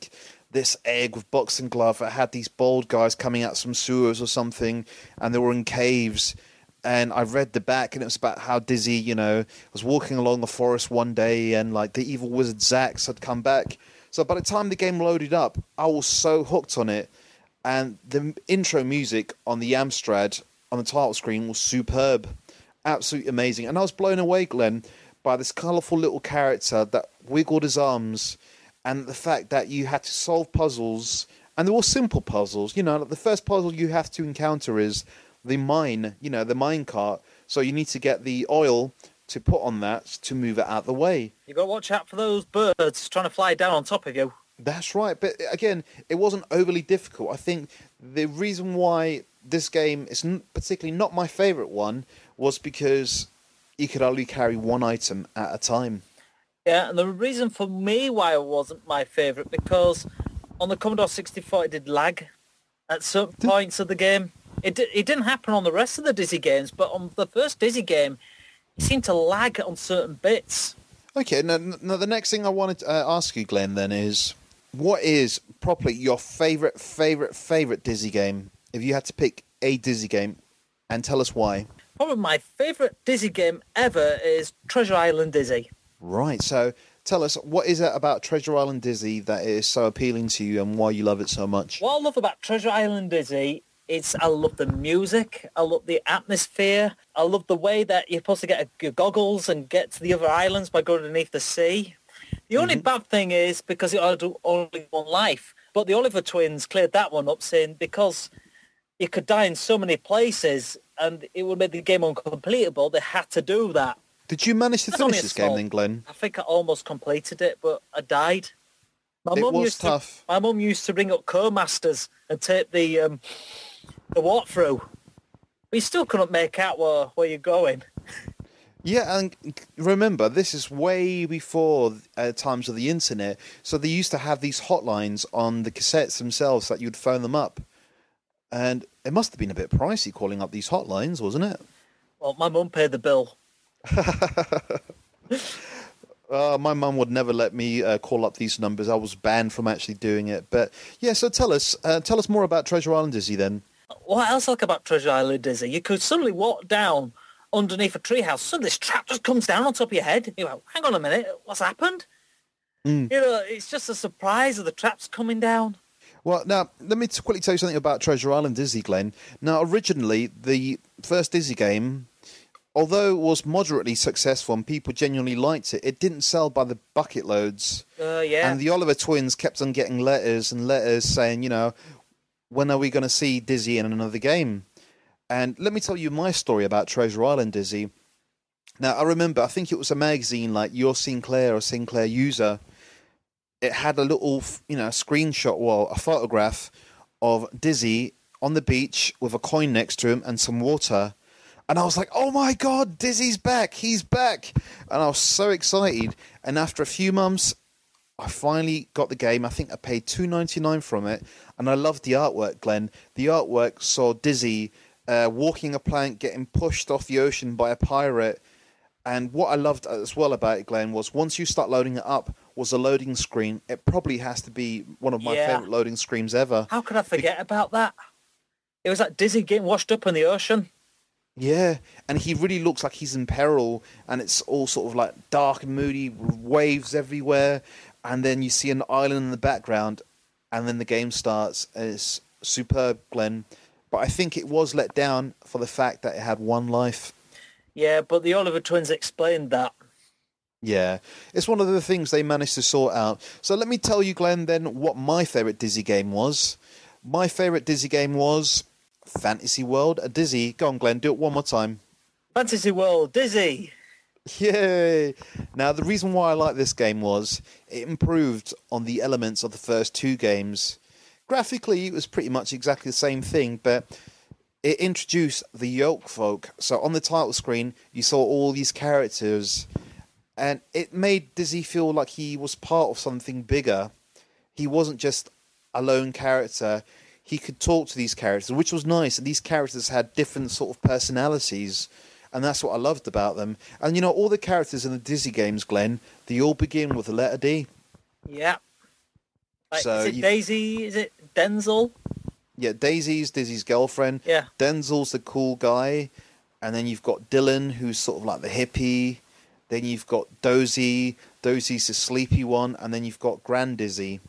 this egg with boxing glove. It had these bald guys coming out some sewers or something, and they were in caves. And I read the back, and it was about how Dizzy, was walking along the forest one day, and like the evil wizard Zax had come back. So by the time the game loaded up, I was so hooked on it, and the intro music on the Amstrad on the title screen was superb, absolutely amazing. And I was blown away, Glenn, by this colourful little character that wiggled his arms, and the fact that you had to solve puzzles, and they were simple puzzles. Like the first puzzle you have to encounter is the mine, the mine cart. So you need to get the oil to put on that to move it out of the way. You got to watch out for those birds trying to fly down on top of you. That's right. But again, it wasn't overly difficult. I think the reason why this game is particularly not my favourite one was because you could only carry one item at a time. Yeah, and the reason for me why it wasn't my favourite, because on the Commodore 64 it did lag at certain points of the game. It didn't happen on the rest of the Dizzy games, but on the first Dizzy game, it seemed to lag on certain bits. Okay, now the next thing I wanted to ask you, Glenn, then is, what is properly your favourite Dizzy game? If you had to pick a Dizzy game, and tell us why. Probably my favourite Dizzy game ever is Treasure Island Dizzy. Right, so tell us, what is it about Treasure Island Dizzy that is so appealing to you and why you love it so much? What I love about Treasure Island Dizzy I love the music, I love the atmosphere, I love the way that you're supposed to get your goggles and get to the other islands by going underneath the sea. The only bad thing is because it had only one life, but the Oliver twins cleared that one up, saying because you could die in so many places and it would make the game uncompletable, they had to do that. Did you manage to finish this game then, Glenn? I think I almost completed it, but I died. It was tough. My mum used to ring up Co-Masters and take the walkthrough. But you still couldn't make out where you're going. Yeah, and remember, this is way before times of the internet, so they used to have these hotlines on the cassettes themselves that you'd phone them up. And it must have been a bit pricey calling up these hotlines, wasn't it? Well, my mum paid the bill. My mum would never let me call up these numbers. I was banned from actually doing it. But yeah, so tell us more about Treasure Island Dizzy then. What else I like about Treasure Island Dizzy? You could suddenly walk down underneath a treehouse. Suddenly this trap just comes down on top of your head. You go, hang on a minute, what's happened? It's just a surprise of the traps coming down. Well, now, let me quickly tell you something about Treasure Island Dizzy, Glenn. Now, originally, the first Dizzy game, although it was moderately successful and people genuinely liked it, it didn't sell by the bucket loads. Yeah. And the Oliver twins kept on getting letters and letters saying, when are we going to see Dizzy in another game? And let me tell you my story about Treasure Island Dizzy. Now, I remember, I think it was a magazine like Your Sinclair or Sinclair User. It had a little, screenshot, a photograph of Dizzy on the beach with a coin next to him and some water. And I was like, oh my God, Dizzy's back. He's back. And I was so excited. And after a few months, I finally got the game. I think I paid $2.99 from it. And I loved the artwork, Glenn. The artwork saw Dizzy walking a plank, getting pushed off the ocean by a pirate. And what I loved as well about it, Glenn, was once you start loading it up, was a loading screen. It probably has to be one of my favourite loading screens ever. How could I forget about that? It was like Dizzy getting washed up in the ocean. Yeah, and he really looks like he's in peril, and it's all sort of like dark and moody, waves everywhere, and then you see an island in the background, and then the game starts, and it's superb, Glenn. But I think it was let down for the fact that it had one life. Yeah, but the Oliver twins explained that. Yeah, it's one of the things they managed to sort out. So let me tell you, Glenn, then, what my favourite Dizzy game was. My favourite Dizzy game was Fantasy World Dizzy. Go on, Glenn, do it one more time. Fantasy World Dizzy. Yay! Now, the reason why I like this game was it improved on the elements of the first two games. Graphically, it was pretty much exactly the same thing, but it introduced the Yolk Folk. So on the title screen, you saw all these characters, and it made Dizzy feel like he was part of something bigger. He wasn't just a lone character. He could talk to these characters, which was nice. And these characters had different sort of personalities, and that's what I loved about them. And all the characters in the Dizzy games, Glenn, they all begin with the letter D. Yeah. So is it Daisy? Is it Denzel? Yeah, Daisy's Dizzy's girlfriend. Yeah. Denzel's the cool guy. And then you've got Dylan, who's sort of like the hippie. Then you've got Dozy. Dozy's the sleepy one. And then you've got Grand Dizzy.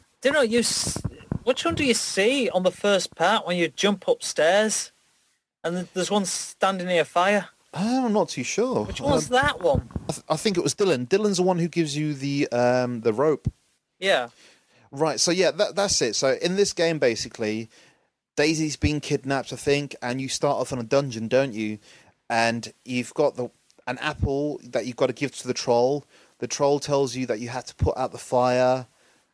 Which one do you see on the first part when you jump upstairs? And there's one standing near a fire. I'm not too sure. Which one's that one? I think it was Dylan. Dylan's the one who gives you the rope. Yeah. Right, so yeah, that's it. So in this game, basically, Daisy's been kidnapped, I think, and you start off in a dungeon, don't you? And you've got an apple that you've got to give to the troll. The troll tells you that you have to put out the fire,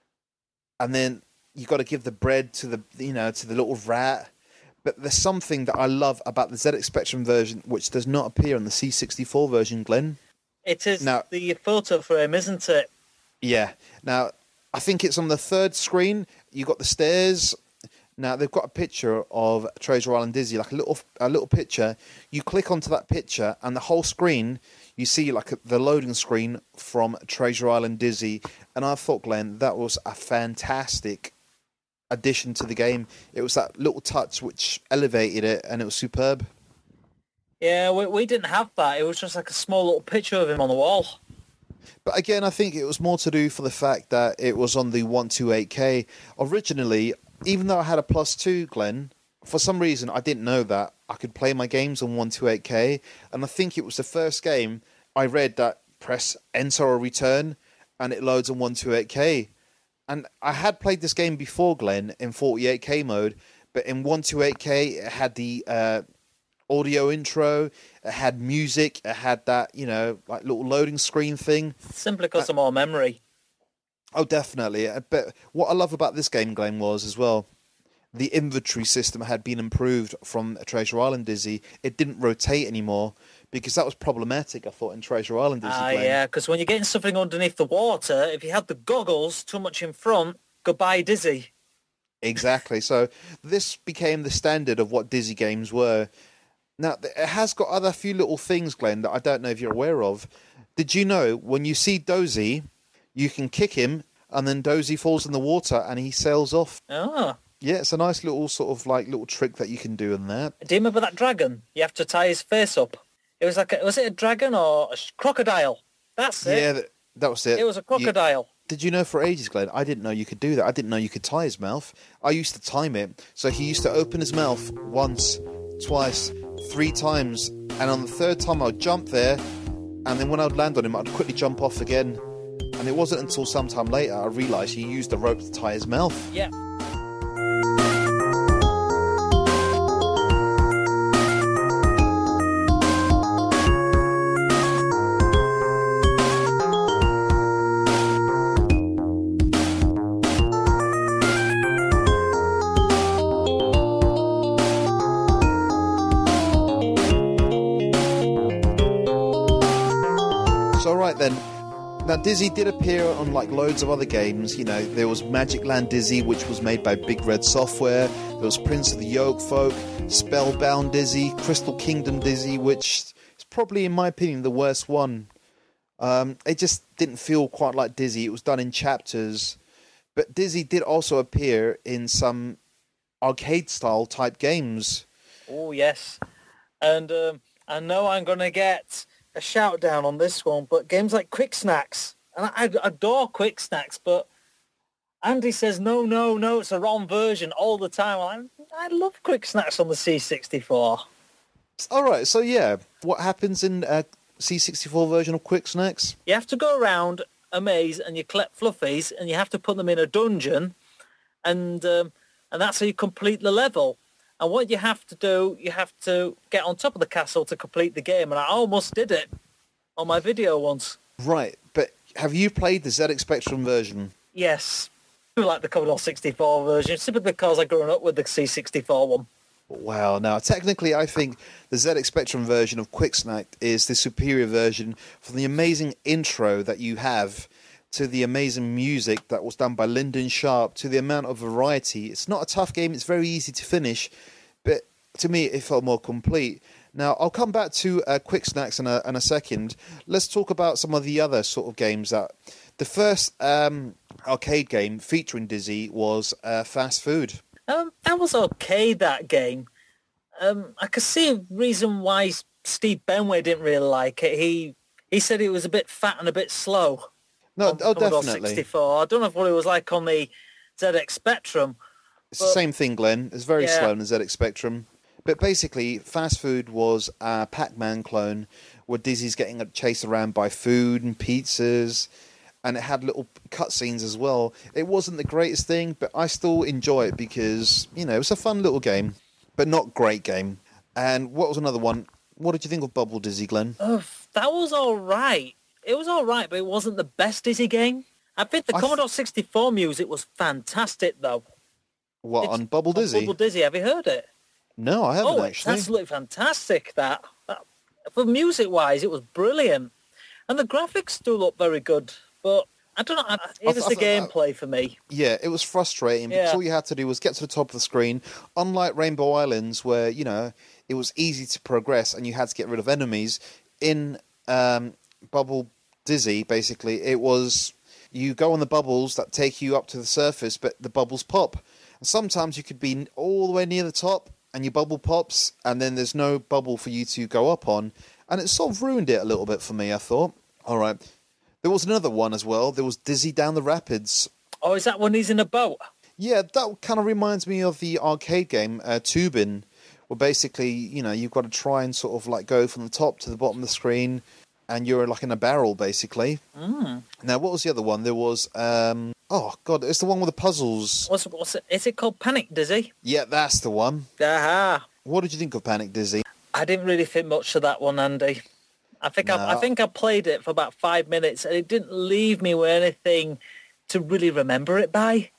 and then you've got to give the bread to the little rat. But there's something that I love about the ZX Spectrum version, which does not appear in the C64 version, Glenn. It is the photo frame, isn't it? Yeah. Now, I think it's on the third screen. You've got the stairs. Now, they've got a picture of Treasure Island Dizzy, like a little picture. You click onto that picture, and the whole screen, you see like the loading screen from Treasure Island Dizzy. And I thought, Glenn, that was a fantastic addition to the game. It was that little touch which elevated it, and it was superb. Yeah, we didn't have that. It was just like a small little picture of him on the wall. But again, I think it was more to do for the fact that it was on the 128K. Originally, even though I had a +2, Glenn, for some reason I didn't know that I could play my games on 128K, and I think it was the first game I read that press enter or return, and it loads on 128K. And I had played this game before, Glenn, in 48K mode, but in 128K it had the audio intro, it had music, it had that, like little loading screen thing. Simply because of more memory. Oh, definitely. But what I love about this game, Glenn, was as well, the inventory system had been improved from Treasure Island Dizzy. It didn't rotate anymore, because that was problematic, I thought, in Treasure Island Dizzy. Yeah, because when you're getting something underneath the water, if you had the goggles too much in front, goodbye Dizzy. Exactly. So this became the standard of what Dizzy games were. Now, it has got other few little things, Glenn, that I don't know if you're aware of. Did you know, when you see Dozy, you can kick him, and then Dozy falls in the water, and he sails off? Oh. Yeah, it's a nice little sort of like little trick that you can do in there. Do you remember that dragon? You have to tie his face up. It was like, was it a dragon or a crocodile? That's it. Yeah, that was it. It was a crocodile. Did you know for ages, Glenn? I didn't know you could do that. I didn't know you could tie his mouth. I used to time it. So he used to open his mouth once, twice, 3 times. And on the 3rd time, I'd jump there. And then when I'd land on him, I'd quickly jump off again. And it wasn't until sometime later I realised he used the rope to tie his mouth. Yeah. So right then, now Dizzy did appear on like loads of other games. You know, there was Magic Land Dizzy, which was made by Big Red Software. There was Prince of the Yolk Folk, Spellbound Dizzy, Crystal Kingdom Dizzy, which is probably, in my opinion, the worst one. It just didn't feel quite like Dizzy. It was done in chapters. But Dizzy did also appear in some arcade-style type games. Oh, yes. And I know I'm going to get a shout down on this one, but games like Quick Snacks, and I adore Quick Snacks, but Andy says, no, it's a wrong version all the time. I love Quick Snacks on the C64. All right, so yeah, what happens in C64 version of Quick Snacks? You have to go around a maze and you collect fluffies and you have to put them in a dungeon, and that's how you complete the level. And what you have to do, you have to get on top of the castle to complete the game, and I almost did it on my video once. Right, but have you played the ZX Spectrum version? Yes. I like the Commodore 64 version, simply because I've grown up with the C64 one. Wow, now technically I think the ZX Spectrum version of Quick Snack is the superior version for the amazing intro that you have, to the amazing music that was done by Lyndon Sharp, to the amount of variety. It's not a tough game, it's very easy to finish, but to me it felt more complete. Now, I'll come back to Quick Snacks in a second. Let's talk about some of the other sort of games that... The first arcade game featuring Dizzy was Fast Food. That was okay, that game. I could see a reason why Steve Benway didn't really like it. He said it was a bit fat and a bit slow. No, Commodore definitely. 64. I don't know what it was like on the ZX Spectrum. It's the same thing, Glenn. It's very slow in the ZX Spectrum. But basically, Fast Food was a Pac-Man clone where Dizzy's getting chased around by food and pizzas, and it had little cutscenes as well. It wasn't the greatest thing, but I still enjoy it because, you know, it was a fun little game, but not great game. And what was another one? What did you think of Bubble Dizzy, Glenn? That was all right. It was all right, but it wasn't the best Dizzy game. I think the Commodore 64 music was fantastic, though. What, on Bubble Dizzy? Bubble Dizzy, have you heard it? No, I haven't actually. It's absolutely fantastic, that. For music-wise, it was brilliant. And the graphics do look very good, but I don't know, it was the gameplay for me. Yeah, it was frustrating because all you had to do was get to the top of the screen. Unlike Rainbow Islands, where, you know, it was easy to progress and you had to get rid of enemies, in Bubble Dizzy, basically, it was you go on the bubbles that take you up to the surface, but the bubbles pop. And sometimes you could be all the way near the top and your bubble pops, and then there's no bubble for you to go up on. And it sort of ruined it a little bit for me, I thought. All right. There was another one as well. There was Dizzy Down the Rapids. Oh, is that when he's in a boat? Yeah, that kind of reminds me of the arcade game, Tubin, where basically, you know, you've got to try and sort of like go from the top to the bottom of the screen, and you're like in a barrel, basically. Mm. Now, what was the other one? There was, oh, God, it's the one with the puzzles. What's it? Is it called Panic Dizzy? Yeah, that's the one. Aha. What did you think of Panic Dizzy? I didn't really think much to that one, Andy. I think I played it for about 5 minutes, and it didn't leave me with anything to really remember it by.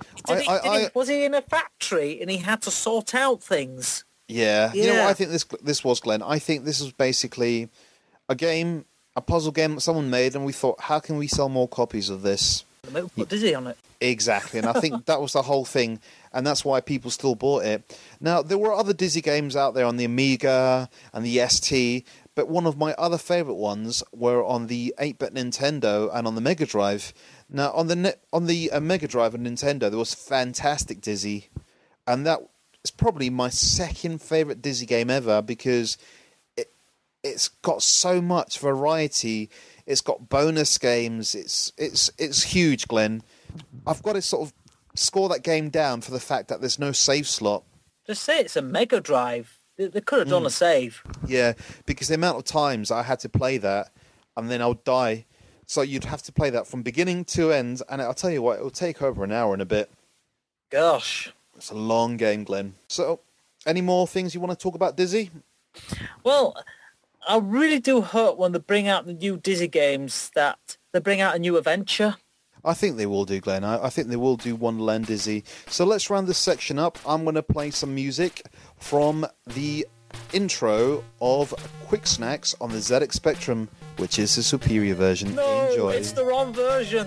Was he in a factory and he had to sort out things? Yeah. You know what I think this was, Glenn? I think this was basically a game, a puzzle game that someone made, and we thought, how can we sell more copies of this? Put Dizzy on it. Exactly, and I think that was the whole thing, and that's why people still bought it. Now, there were other Dizzy games out there on the Amiga and the ST, but one of my other favourite ones were on the 8-bit Nintendo and on the Mega Drive. Now, on the Mega Drive and Nintendo, there was Fantastic Dizzy, and that is probably my second favourite Dizzy game ever because it's got so much variety. It's got bonus games. It's huge, Glenn. I've got to sort of score that game down for the fact that there's no save slot. Just say it's a Mega Drive. They could have done a save. Yeah, because the amount of times I had to play that, and then I would die. So you'd have to play that from beginning to end, and I'll tell you what, it'll take over an hour and a bit. Gosh. It's a long game, Glenn. So, any more things you want to talk about, Dizzy? Well, I really do hope when they bring out the new Dizzy games that they bring out a new adventure. I think they will do, Glenn. I think they will do Wonderland Dizzy. So let's round this section up. I'm going to play some music from the intro of Quick Snacks on the ZX Spectrum, which is the superior version. No, Enjoy. It's the wrong version.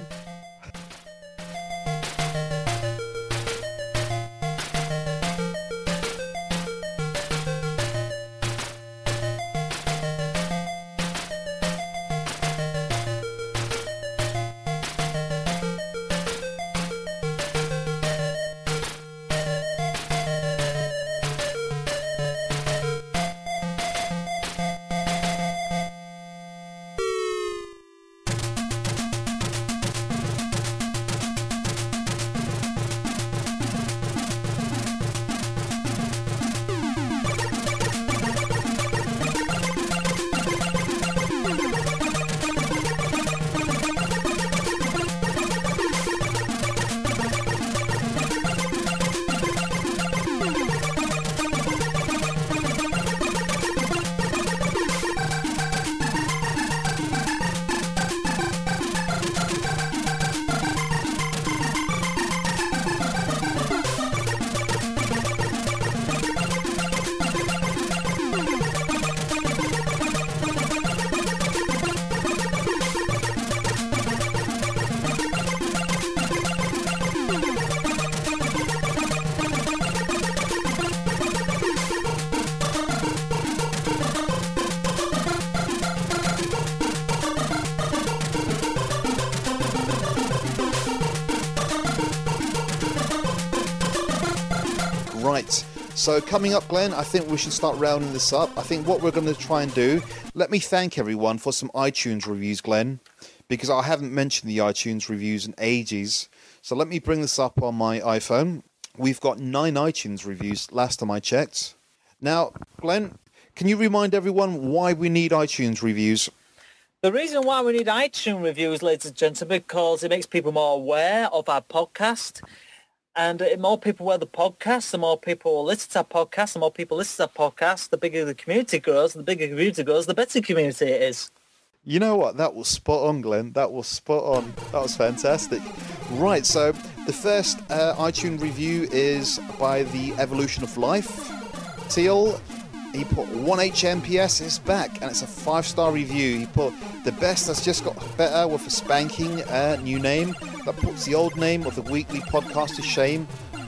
Right, so coming up, Glenn, I think we should start rounding this up. I think what we're going to try and do, let me thank everyone for some iTunes reviews, Glenn, because I haven't mentioned the iTunes reviews in ages. So let me bring this up on my iPhone. We've got 9 iTunes reviews last time I checked. Now, Glenn, can you remind everyone why we need iTunes reviews? The reason why we need iTunes reviews, ladies and gentlemen, because it makes people more aware of our podcast. And the more people wear the podcast, the more people listen to our podcast, the more people listen to our podcast, the bigger the community grows, and the bigger the community grows, the better community it is. You know what? That was spot on, Glenn. That was spot on. That was fantastic. Right, so the first iTunes review is by The Evolution of Life. Teal, he put 1HMPS is back, and it's a 5-star review. He put, the best has just got better with a spanking new name that puts the old name of the weekly podcast to shame.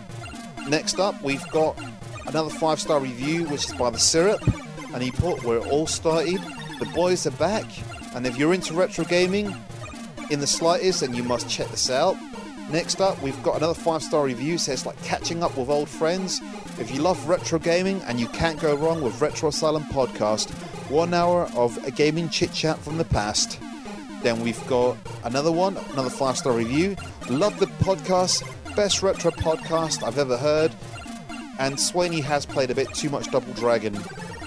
Next up, we've got another 5-star review, which is by The Syrup, and he put, where it all started, the boys are back, and if you're into retro gaming in the slightest, then you must check this out. Next up, we've got another 5-star review, says like catching up with old friends. If you love retro gaming, and you can't go wrong with Retro Asylum Podcast, 1 hour of a gaming chit-chat from the past. Then we've got another one, another 5-star review. Love the podcast, best retro podcast I've ever heard. And Swaney has played a bit too much Double Dragon.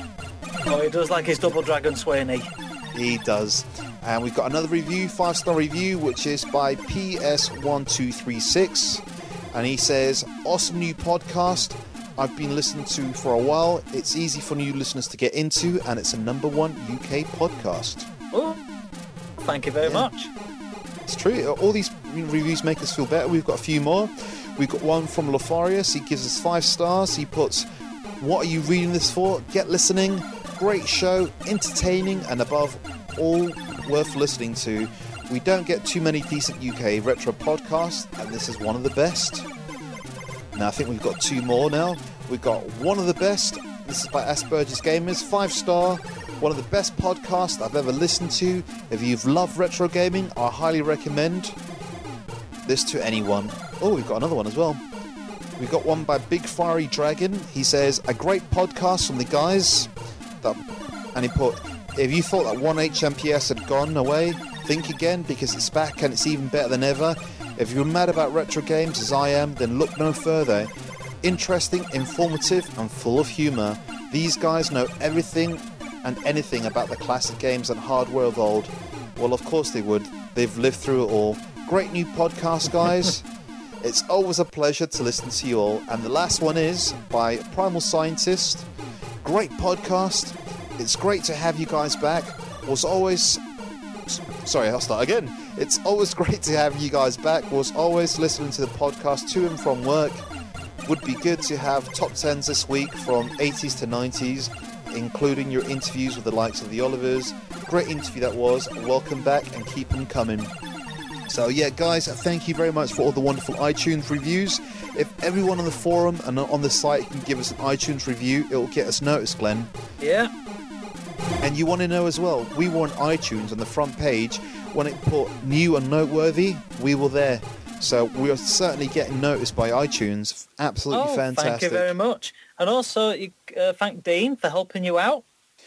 Oh, he does like his Double Dragon, Swaney. He does. And we've got another review, 5-star review, which is by PS1236. And he says, awesome new podcast I've been listening to for a while. It's easy for new listeners to get into, and it's a #1 UK podcast. Oh, thank you very much. It's true. All these reviews make us feel better. We've got a few more. We've got one from Lofarius. He gives us 5 stars. He puts, what are you reading this for? Get listening. Great show, entertaining, and above all, worth listening to. We don't get too many decent UK retro podcasts, and this is one of the best. Now, I think we've got 2 more now. We've got one of the best. This is by Asperger's Gamers, 5-star. One of the best podcasts I've ever listened to. If you've loved retro gaming, I highly recommend this to anyone. Oh, we've got another one as well. We've got one by Big Fiery Dragon. He says, a great podcast from the guys. And he put, if you thought that 1HMPS had gone away, think again, because it's back and it's even better than ever. If you're mad about retro games as I am, then look no further. Interesting, informative, and full of humour. These guys know everything and anything about the classic games and hardware of old. Well, of course they would. They've lived through it all. Great new podcast, guys. It's always a pleasure to listen to you all. And the last one is by Primal Scientist. Great podcast. It's great to have you guys back. Was always... Sorry, I'll start again. It's always great to have you guys back. Was always listening to the podcast to and from work. Would be good to have top 10s this week from 80s to 90s, including your interviews with the likes of the Olivers. Great interview that was. Welcome back and keep them coming. So yeah, guys, thank you very much for all the wonderful iTunes reviews. If everyone on the forum and on the site can give us an iTunes review, it will get us noticed, Glenn. Yeah. And you want to know as well, we were on iTunes on the front page. When it put new and noteworthy, we were there. So we are certainly getting noticed by iTunes. Absolutely fantastic. Thank you very much. And also, you thank Dean for helping you out.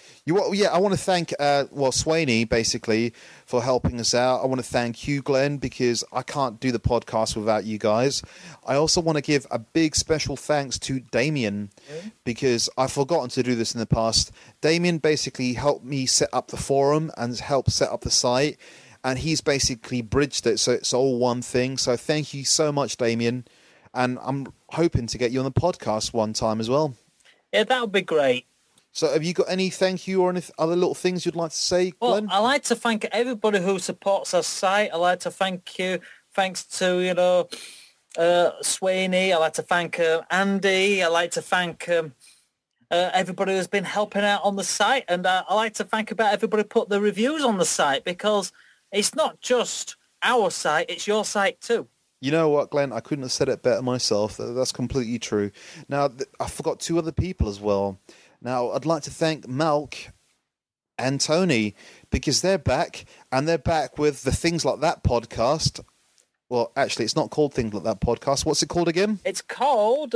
I want to thank, Swaney, basically, for helping us out. I want to thank you, Glenn, because I can't do the podcast without you guys. I also want to give a big special thanks to Damien, because I've forgotten to do this in the past. Damien basically helped me set up the forum and helped set up the site, and he's basically bridged it, so it's all one thing. So thank you so much, Damien, and I'm hoping to get you on the podcast one time as well. Yeah, that would be great. So have you got any thank you or any other little things you'd like to say, Glenn? Well, I'd like to thank everybody who supports our site. I'd like to thank you. Thanks to, Swaney. I'd like to thank Andy. I'd like to thank everybody who's been helping out on the site. And I'd like to thank about everybody who put the reviews on the site, because it's not just our site, it's your site too. You know what, Glenn? I couldn't have said it better myself. That's completely true. Now, I forgot two other people as well. Now, I'd like to thank Malk and Tony, because they're back, and they're back with the Things Like That podcast. Well, actually, it's not called Things Like That podcast. What's it called again? It's called...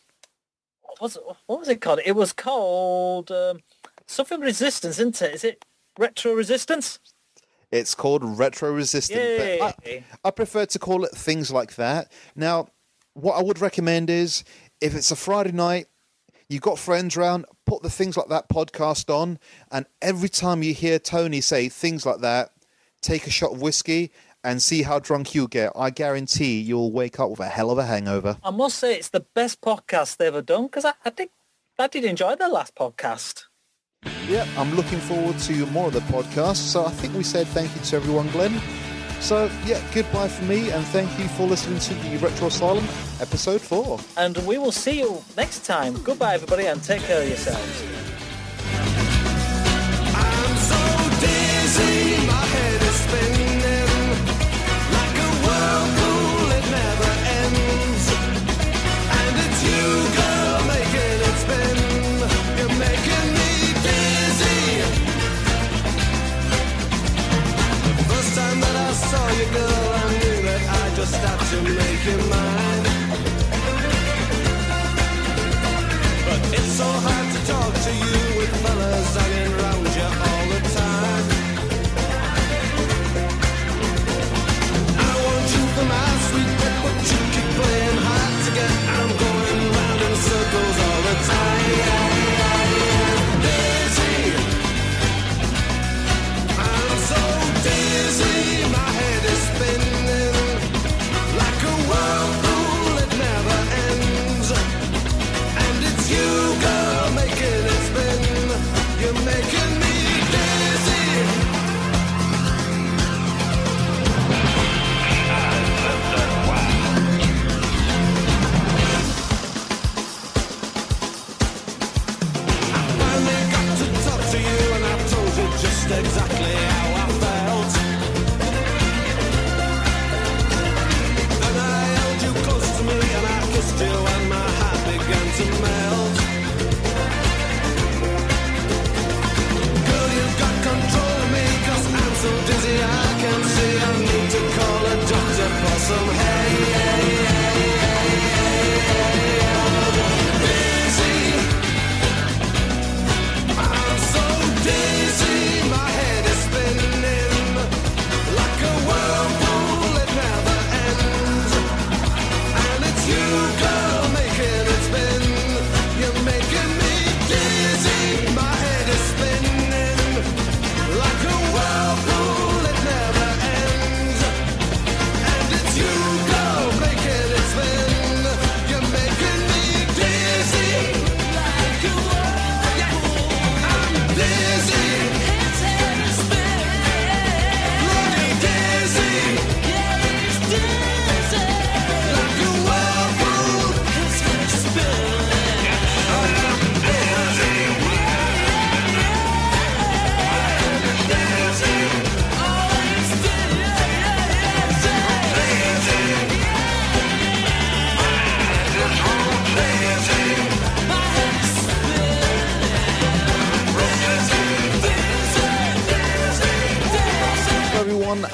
what was it called? It was called something Resistance, isn't it? Is it Retro Resistance? It's called Retro Resistance. But I prefer to call it Things Like That. Now, what I would recommend is, if it's a Friday night, you've got friends around, put the Things Like That podcast on, and every time you hear Tony say things like that, take a shot of whiskey and see how drunk you get. I guarantee you'll wake up with a hell of a hangover. I must say it's the best podcast they've ever done, because I did enjoy their last podcast. Yeah, I'm looking forward to more of the podcast. So I think we said thank you to everyone, Glenn. So, yeah, goodbye from me, and thank you for listening to the Retro Asylum, episode 4. And we will see you next time. Goodbye, everybody, and take care of yourselves. I'm so dizzy, my head is spinning like a whirlpool, it never ends. And it's you, girl, making it spin. You're making me dizzy. The first time that I saw you, girl, I knew that I just had to make you mine. But it's so hard to talk to you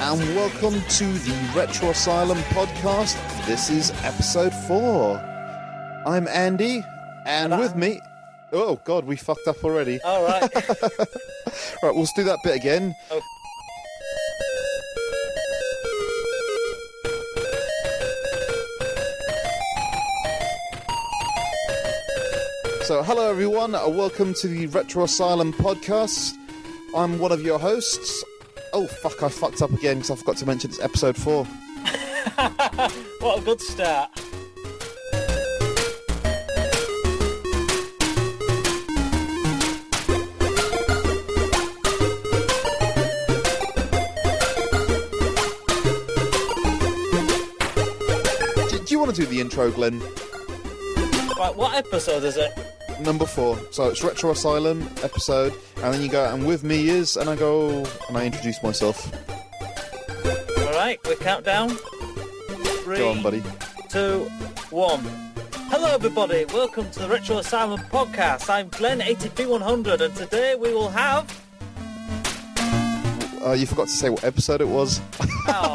and welcome to the Retro Asylum podcast. This is episode 4. I'm Andy, and with me... Oh, God, we fucked up already. All right. Right, we'll do that bit again. Okay. So, hello everyone, welcome to the Retro Asylum podcast. I'm one of your hosts. Oh, fuck, I fucked up again because I forgot to mention it's episode 4. What a good start. Do you want to do the intro, Glenn? Right, what episode is it? Number 4. So it's Retro Asylum episode, and then you go, and with me is, and I go, and I introduce myself. Alright, we count down. 3, Go on, buddy. 2, 1. Hello everybody, welcome to the Retro Asylum podcast. I'm Glenn, ATP100, and today we will have... You forgot to say what episode it was. Oh.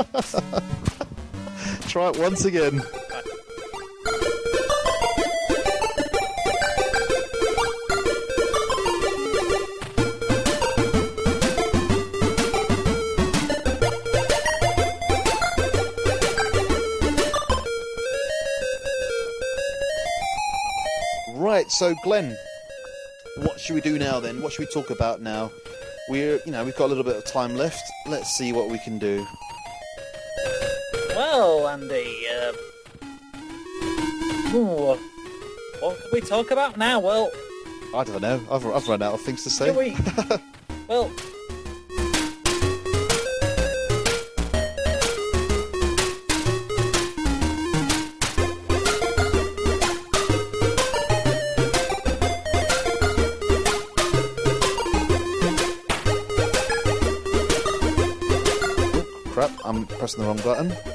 Try it once again. Right, so Glenn, what should we do now then? What should we talk about now? We've got a little bit of time left. Let's see what we can do. Well, Andy, what can we talk about now? Well... I don't know. I've run out of things to say. Can we... Well... Crap, I'm pressing the wrong button.